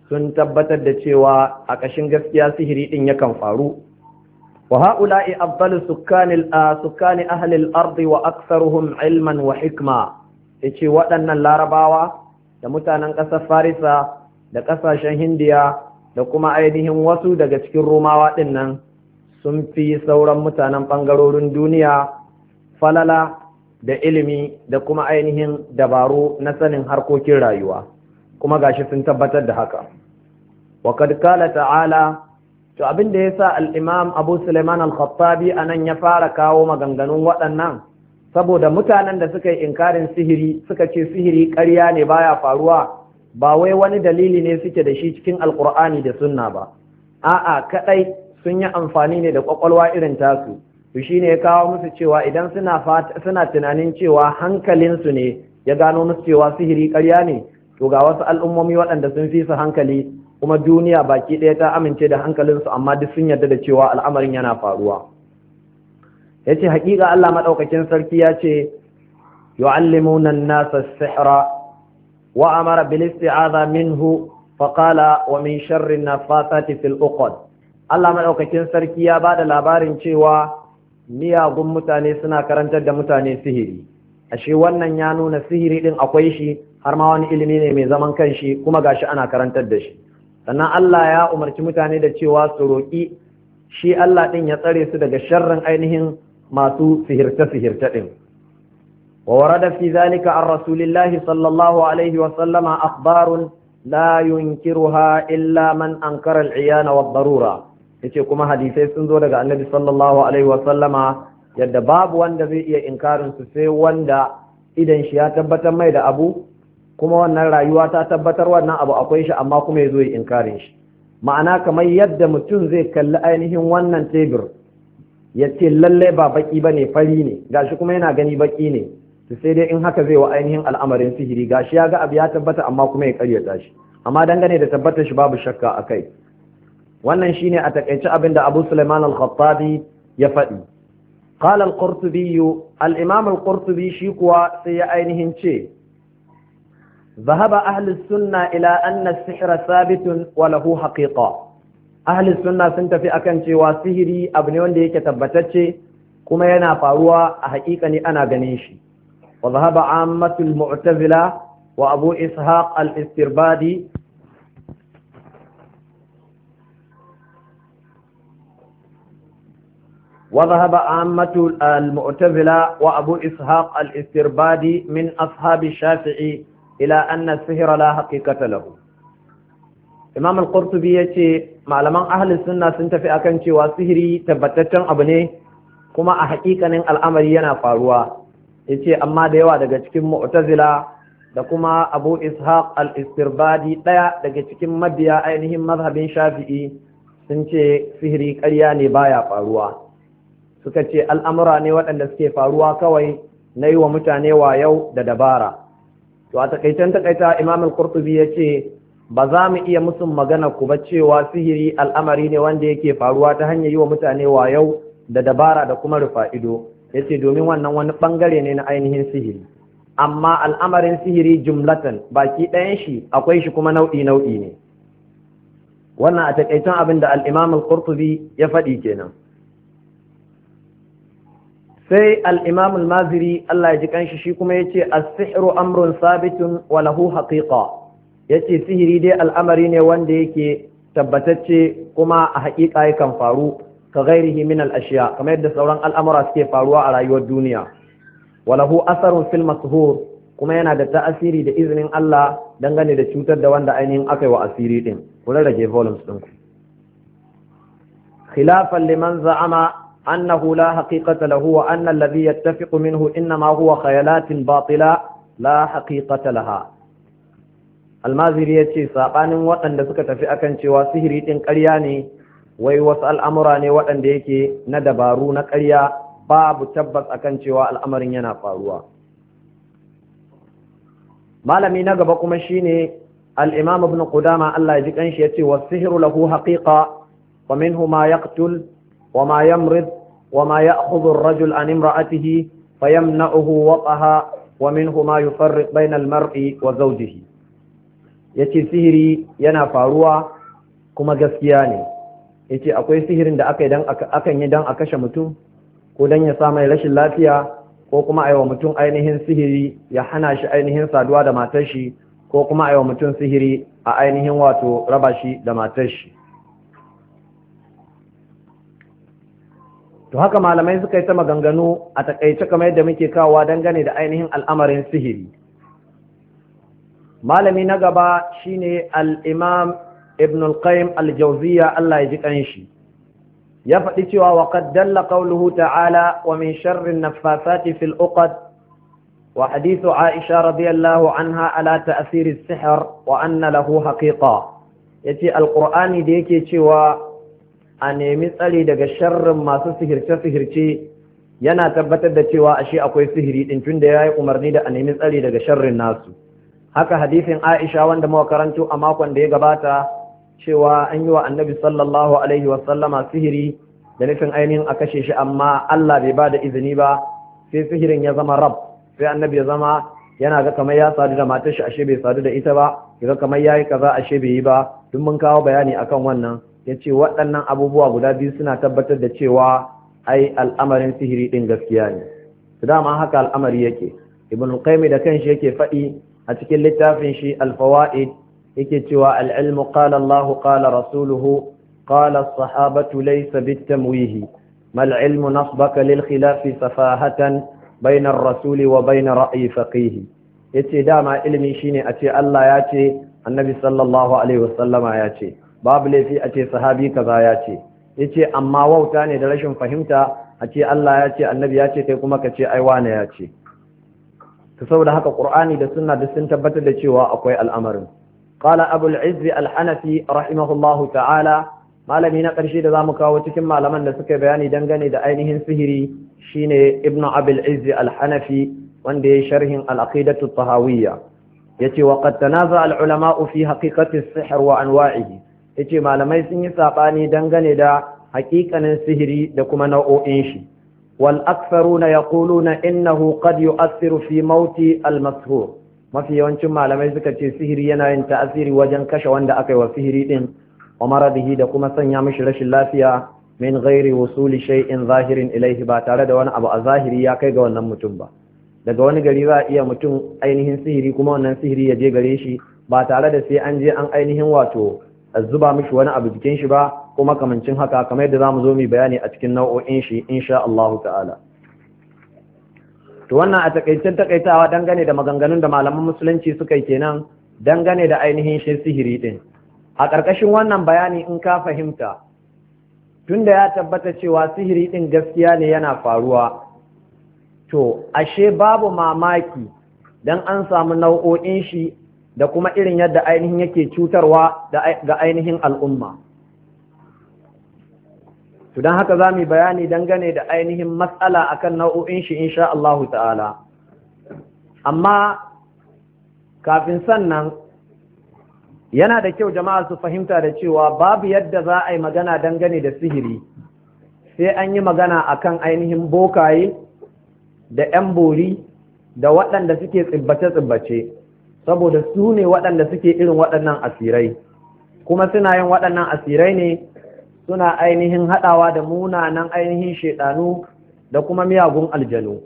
sun tabbatar da cewa a ƙashin gaskiya sihiri ɗin yakan faru. wa ha'ula'i afdalu sukkani ahli al-ard wa aktharuhum ilman wa hikma. Yace waɗannan larabawa da mutanen ƙasar farisa da ƙasashen hindiya da kuma ainihin wasu daga cikin romawa ɗin nan sun fi sauran mutanen ɓangarorin duniya falala da ilimi da kuma ainihin dabaru na sanin harkokin rayuwa, kuma gashi sun tabbatar da haka. wa kad kala ta'ala, to abin da yasa al-imam Abu Sulaiman al-Khattabi anan ya fara kawo maganganun waɗannan, saboda mutanen da suka yi inkarin sihiri suka ce sihiri ƙarya ne baya faruwa, ba wai wani dalili ne suke da shi cikin alkur'ani da sunna ba, a'a kadai sun yi amfani ne da kwakwalwa irin tasu. To shine ya kawo musu cewa idan suna tunanin cewa hankalinsu ne ya gano musu cewa sihiri ƙarya ne, to ga wasu al'ummomi waɗanda sun fi su hankali kuma duniya baki ɗaya ta amince da hankalinsu, amma duk sun yarda da cewa al'amarin yana faruwa. Ya ce haƙiƙa Allah maɗaukakin sarki ya ce yu'allimuna an-nasa as-sihra wa amara bil isti'adha minhu fa qala wa min sharri an-nafathati fil uqad. Allah maɗaukakin sarki ya bada labarin cewa miyagun mutane suna karantar da mutane sihiri. Ashe wannan ya nuna sihiri din akwai shi, har ma wani ilimi ne mai zaman kanshi, kuma gashi ana karantar da shi. Sannan Allah ya umarci mutane da cewa su roƙi shi Allah din ya tsare su daga sharrin ainihin masu sihirce-sihirce din. wa warada fi zalika an rasulillahi sallallahu alaihi wa sallama akhbarun la yunkiruha illa man ankara al-iyana wad-darura. Yace kuma hadisai sun zo daga annabi sallallahu alaihi wa sallama yadda babu wanda zai iya inkarin su sai wanda idan shi ya tabbatar mai da abu, kuma wannan rayuwa ta tabbatar wannan abu akwai shi, amma kuma yazo ya inkarin shi. Ma'ana kamar yadda mutum zai kalli ainihin wannan tebur ya ce lalle ba baki bane fari ne, gashi kuma yana gani baki ne, to sai dai in haka zai wa ainihin al'amarin sihiri, gashi ya ga abu ya tabbata amma kuma ya karyata shi, amma dangane da tabbatar shi babu shakka akai. Wannan shine a takaice abin da Abu Sulaiman al-Khattabi ya faɗi. Qala al-Qurtubi, al-Imam al-Qurtubi shi kuwa sai ya ainihin ce ذهب أهل السنة إلى أن السحر ثابت وله حقيقة. أهل السنة سنتفي أكن cewa sihiri abu ne wanda yake tabbatacce kuma yana faruwa a haƙiƙa ne ana ganin shi. وذهب عامة المعتزلة وأبو إسحاق الاستربادي وذهب عامة المعتزلة وأبو إسحاق الاستربادي من أصحاب الشافعي إلى أن السحر لا حقيقة له. إمام القرطبي يقول معلمان أهل السنة سنتفي أكن cewa sihiri tabbataccen abu ne kuma a haƙiƙanin al'amari yana faruwa. Yace amma da yawa daga cikin mu'tazila da kuma Abu Ishaq al-Istirbadi ɗaya daga cikin mabiya ainihin mazhabin Shafi'i sun ce sihiri ƙarya ne baya faruwa. Suka ce al'amura ne waɗanda suke faruwa kawai na yi wa mutane wayau da dabara. To a takaitan takaita Imam al-Qurtubi ya ce ba za mu iya musu magana ku ba cewa sihiri al'amari ne wanda yake faruwa ta hanyar yi wa mutane wayau da dabara da kuma rufa ido. Ya ce domin wannan wani ɓangare ne na ainihin sihiri. Amma al'amarin sihiri jumlatan baki ɗayan shi akwai shi kuma nau'i ne. Wannan a takaitan abin da al-Imam al-Qurtubi ya faɗi kenan. Sai al-Imam al-Maziri Allah ya ji kanshi shi kuma yace as-sihru amrun sabitun wa lahu haqiqa. Yace sihiri dai al'amari ne wanda yake tabbatacce kuma a haƙiƙa yakan faru ka ghairihi min al-ashiya, kamar yadda sauran al'amura suke faruwa a rayuwar duniya. Wa lahu asarun fil mashhur, kuma yana da ta'asiri da izinin Allah dangane da cutar da wanda ainihin aka yi wa asiri din. Ku rage volumes ɗinku. Khilafan liman za'ama أنه لا حقيقة له وأن الذي يتفق منه إنما هو خيالات باطلة لا حقيقة لها. المازري يتشي ساقان وطن دسك تفئكا شوى سهري تنقرياني ويوسأل أمراني وطن ديكي ندبارو نقريا باب تبس أكن شوى الأمر ينا فاروا. ما لم ينقبكم الشيني الإمام ابن قدامة الله يجيك أنشي يتشي والسهر له حقيقة ومنه ما يقتل وما يمرض وما يأخذ الرجل عن امرأته فيمنعه وطها ومنه ما يفرق بين المرء وزوجه. yace sihiri yana faruwa kuma gaskiya ne. Yace akwai sihirin da akan yi dan a kashe mutum ko dan ya sa mai rashin lafiya ko kuma aiwa mutum ainihin sihiri ya hana shi ainihin saduwa da matar shi ko kuma aiwa mutum sihiri a ainihin wato raba shi da matar shi. To haka malamai suka yi ta maganganu a takaice kamar yadda muke kawowa dangane da ainihin al'amarin sihiri. Malami na gaba shine al-Imam Ibn al-Qayyim al-Jawziyya, Allah ya ji kanshi. Ya faɗi cewa wa qad dalla qawluhu ta'ala wa min sharri an-naffasati fil uqad wa hadithu Aisha radiyallahu anha ala ta'thir as-sihr wa anna lahu haqiqa. Yace al-Qur'ani da yake cewa a nemi tsari daga sharrin masu sihirce-sihirce yana tabbatar da cewa ashe akwai sihiri din tunda yayi umarni da a nemi tsari daga sharrin nasu. Haka hadisin Aisha wanda muka karanto a makon da ya gabata cewa an yi wa Annabi sallallahu alaihi wa sallama sihiri da nufin ainihin a kashe shi amma Allah bai ba da izini ba, sai sihirin ya zama rab, sai Annabi ya zama yana ga kamar ya sadu da matar shi ashe bai sadu da ita ba, ya ga kamar yayi kaza ashe bai yi ba. Duk mun kawo bayani akan wannan. Ya ce waɗannan abubuwa guda biyu suna tabbatar da cewa ai al'amarin sihiri ɗin gaskiya ne. Su dama haka al'amari yake. Ibn Qayyim da kanshi yake faɗi a cikin littafin shi al-Fawaid yake cewa al-ilmu qala Allah qala rasuluhu qala as-sahabatu laysa bit-tamwih mal ilmu nasbaka lil khilafi safahatan bayna ar-rasuli wa bayna ra'yi faqih. Yace dama ilimi shine a ce Allah ya ce, Annabi sallallahu alaihi wasallama ya ce, babu laifi a ce sahabi kaza ya ce. Yace amma wauta ne da rashin fahimta a ce Allah ya ce, Annabi ya ce, kai kuma ka ce ai wane ya ce. To saboda haka Qur'ani da Sunna duk sun tabbatar da cewa akwai al'amarin. Qala Abul Izz al-Hanafi rahimahullahu ta'ala, malami na ƙarshe da zamu kawo cikin malaman da suka bayani dangane da ainihin sihiri shine Ibn Abul Izz al-Hanafi wanda ya sharhin al-Aqidatu at-Tahawiyya. Yace wa qad tanaza al-ulama'u fi haqiqati as-sihr wa anwa'ihi. Yace malamai sun yi sabani dangane da haƙiƙanin sihiri da kuma nau'o'in shi. Wal aktharuna yaquluna innahu qad yu'athiru fi mauti al-mashhur. Mafi yawancin malamai suka ce sihiri yana yin ta'asiri wajen kashe wanda aka yi wa sihiri din, wa maradihi da kuma sanya mishi rashin lafiya min ghairi wusuli shay'in zahirin ilaihi, ba tare da wani abu a zahiri ya kai ga wannan mutum ba. Daga wani gari za a iya mutum ainihin sihiri kuma wannan sihiri ya je gare shi ba tare da sai an je an ainihin wato zuba mishi wani abu jikin shi ba ko makamancin haka, kamar yadda zamu zo mu bayani a cikin nau'o'in shi insha Allah ta'ala. To wannan a takaicen takaitawa dangane da maganganun da malaman musulunci suka yi kenan dangane da ainihin shi sihiri din. A ƙarƙashin wannan bayani in ka fahimta, tunda ya tabbata cewa sihiri din gaskiya ne yana faruwa, to ashe babu mamaki dan an samu nau'o'in shi da kuma irin yadda ainihin yake cutarwa ga ainihin al'umma. To don haka za mu bayani dangane da ainihin matsala akan nau'o'in shi insha Allahu ta'ala. Amma kafin sannan yana da kyau jama'a su fahimta da cewa babu yadda za a yi magana dangane da sihiri sai an yi magana akan ainihin bokaye da 'yan bori da waɗanda suke tsibbace-tsibbace, saboda su ne waɗanda suke irin waɗannan asirai, kuma suna yin waɗannan asirai ne suna ainihin haɗawa da munanan ainihin shaidanu da kuma miyagun aljanu.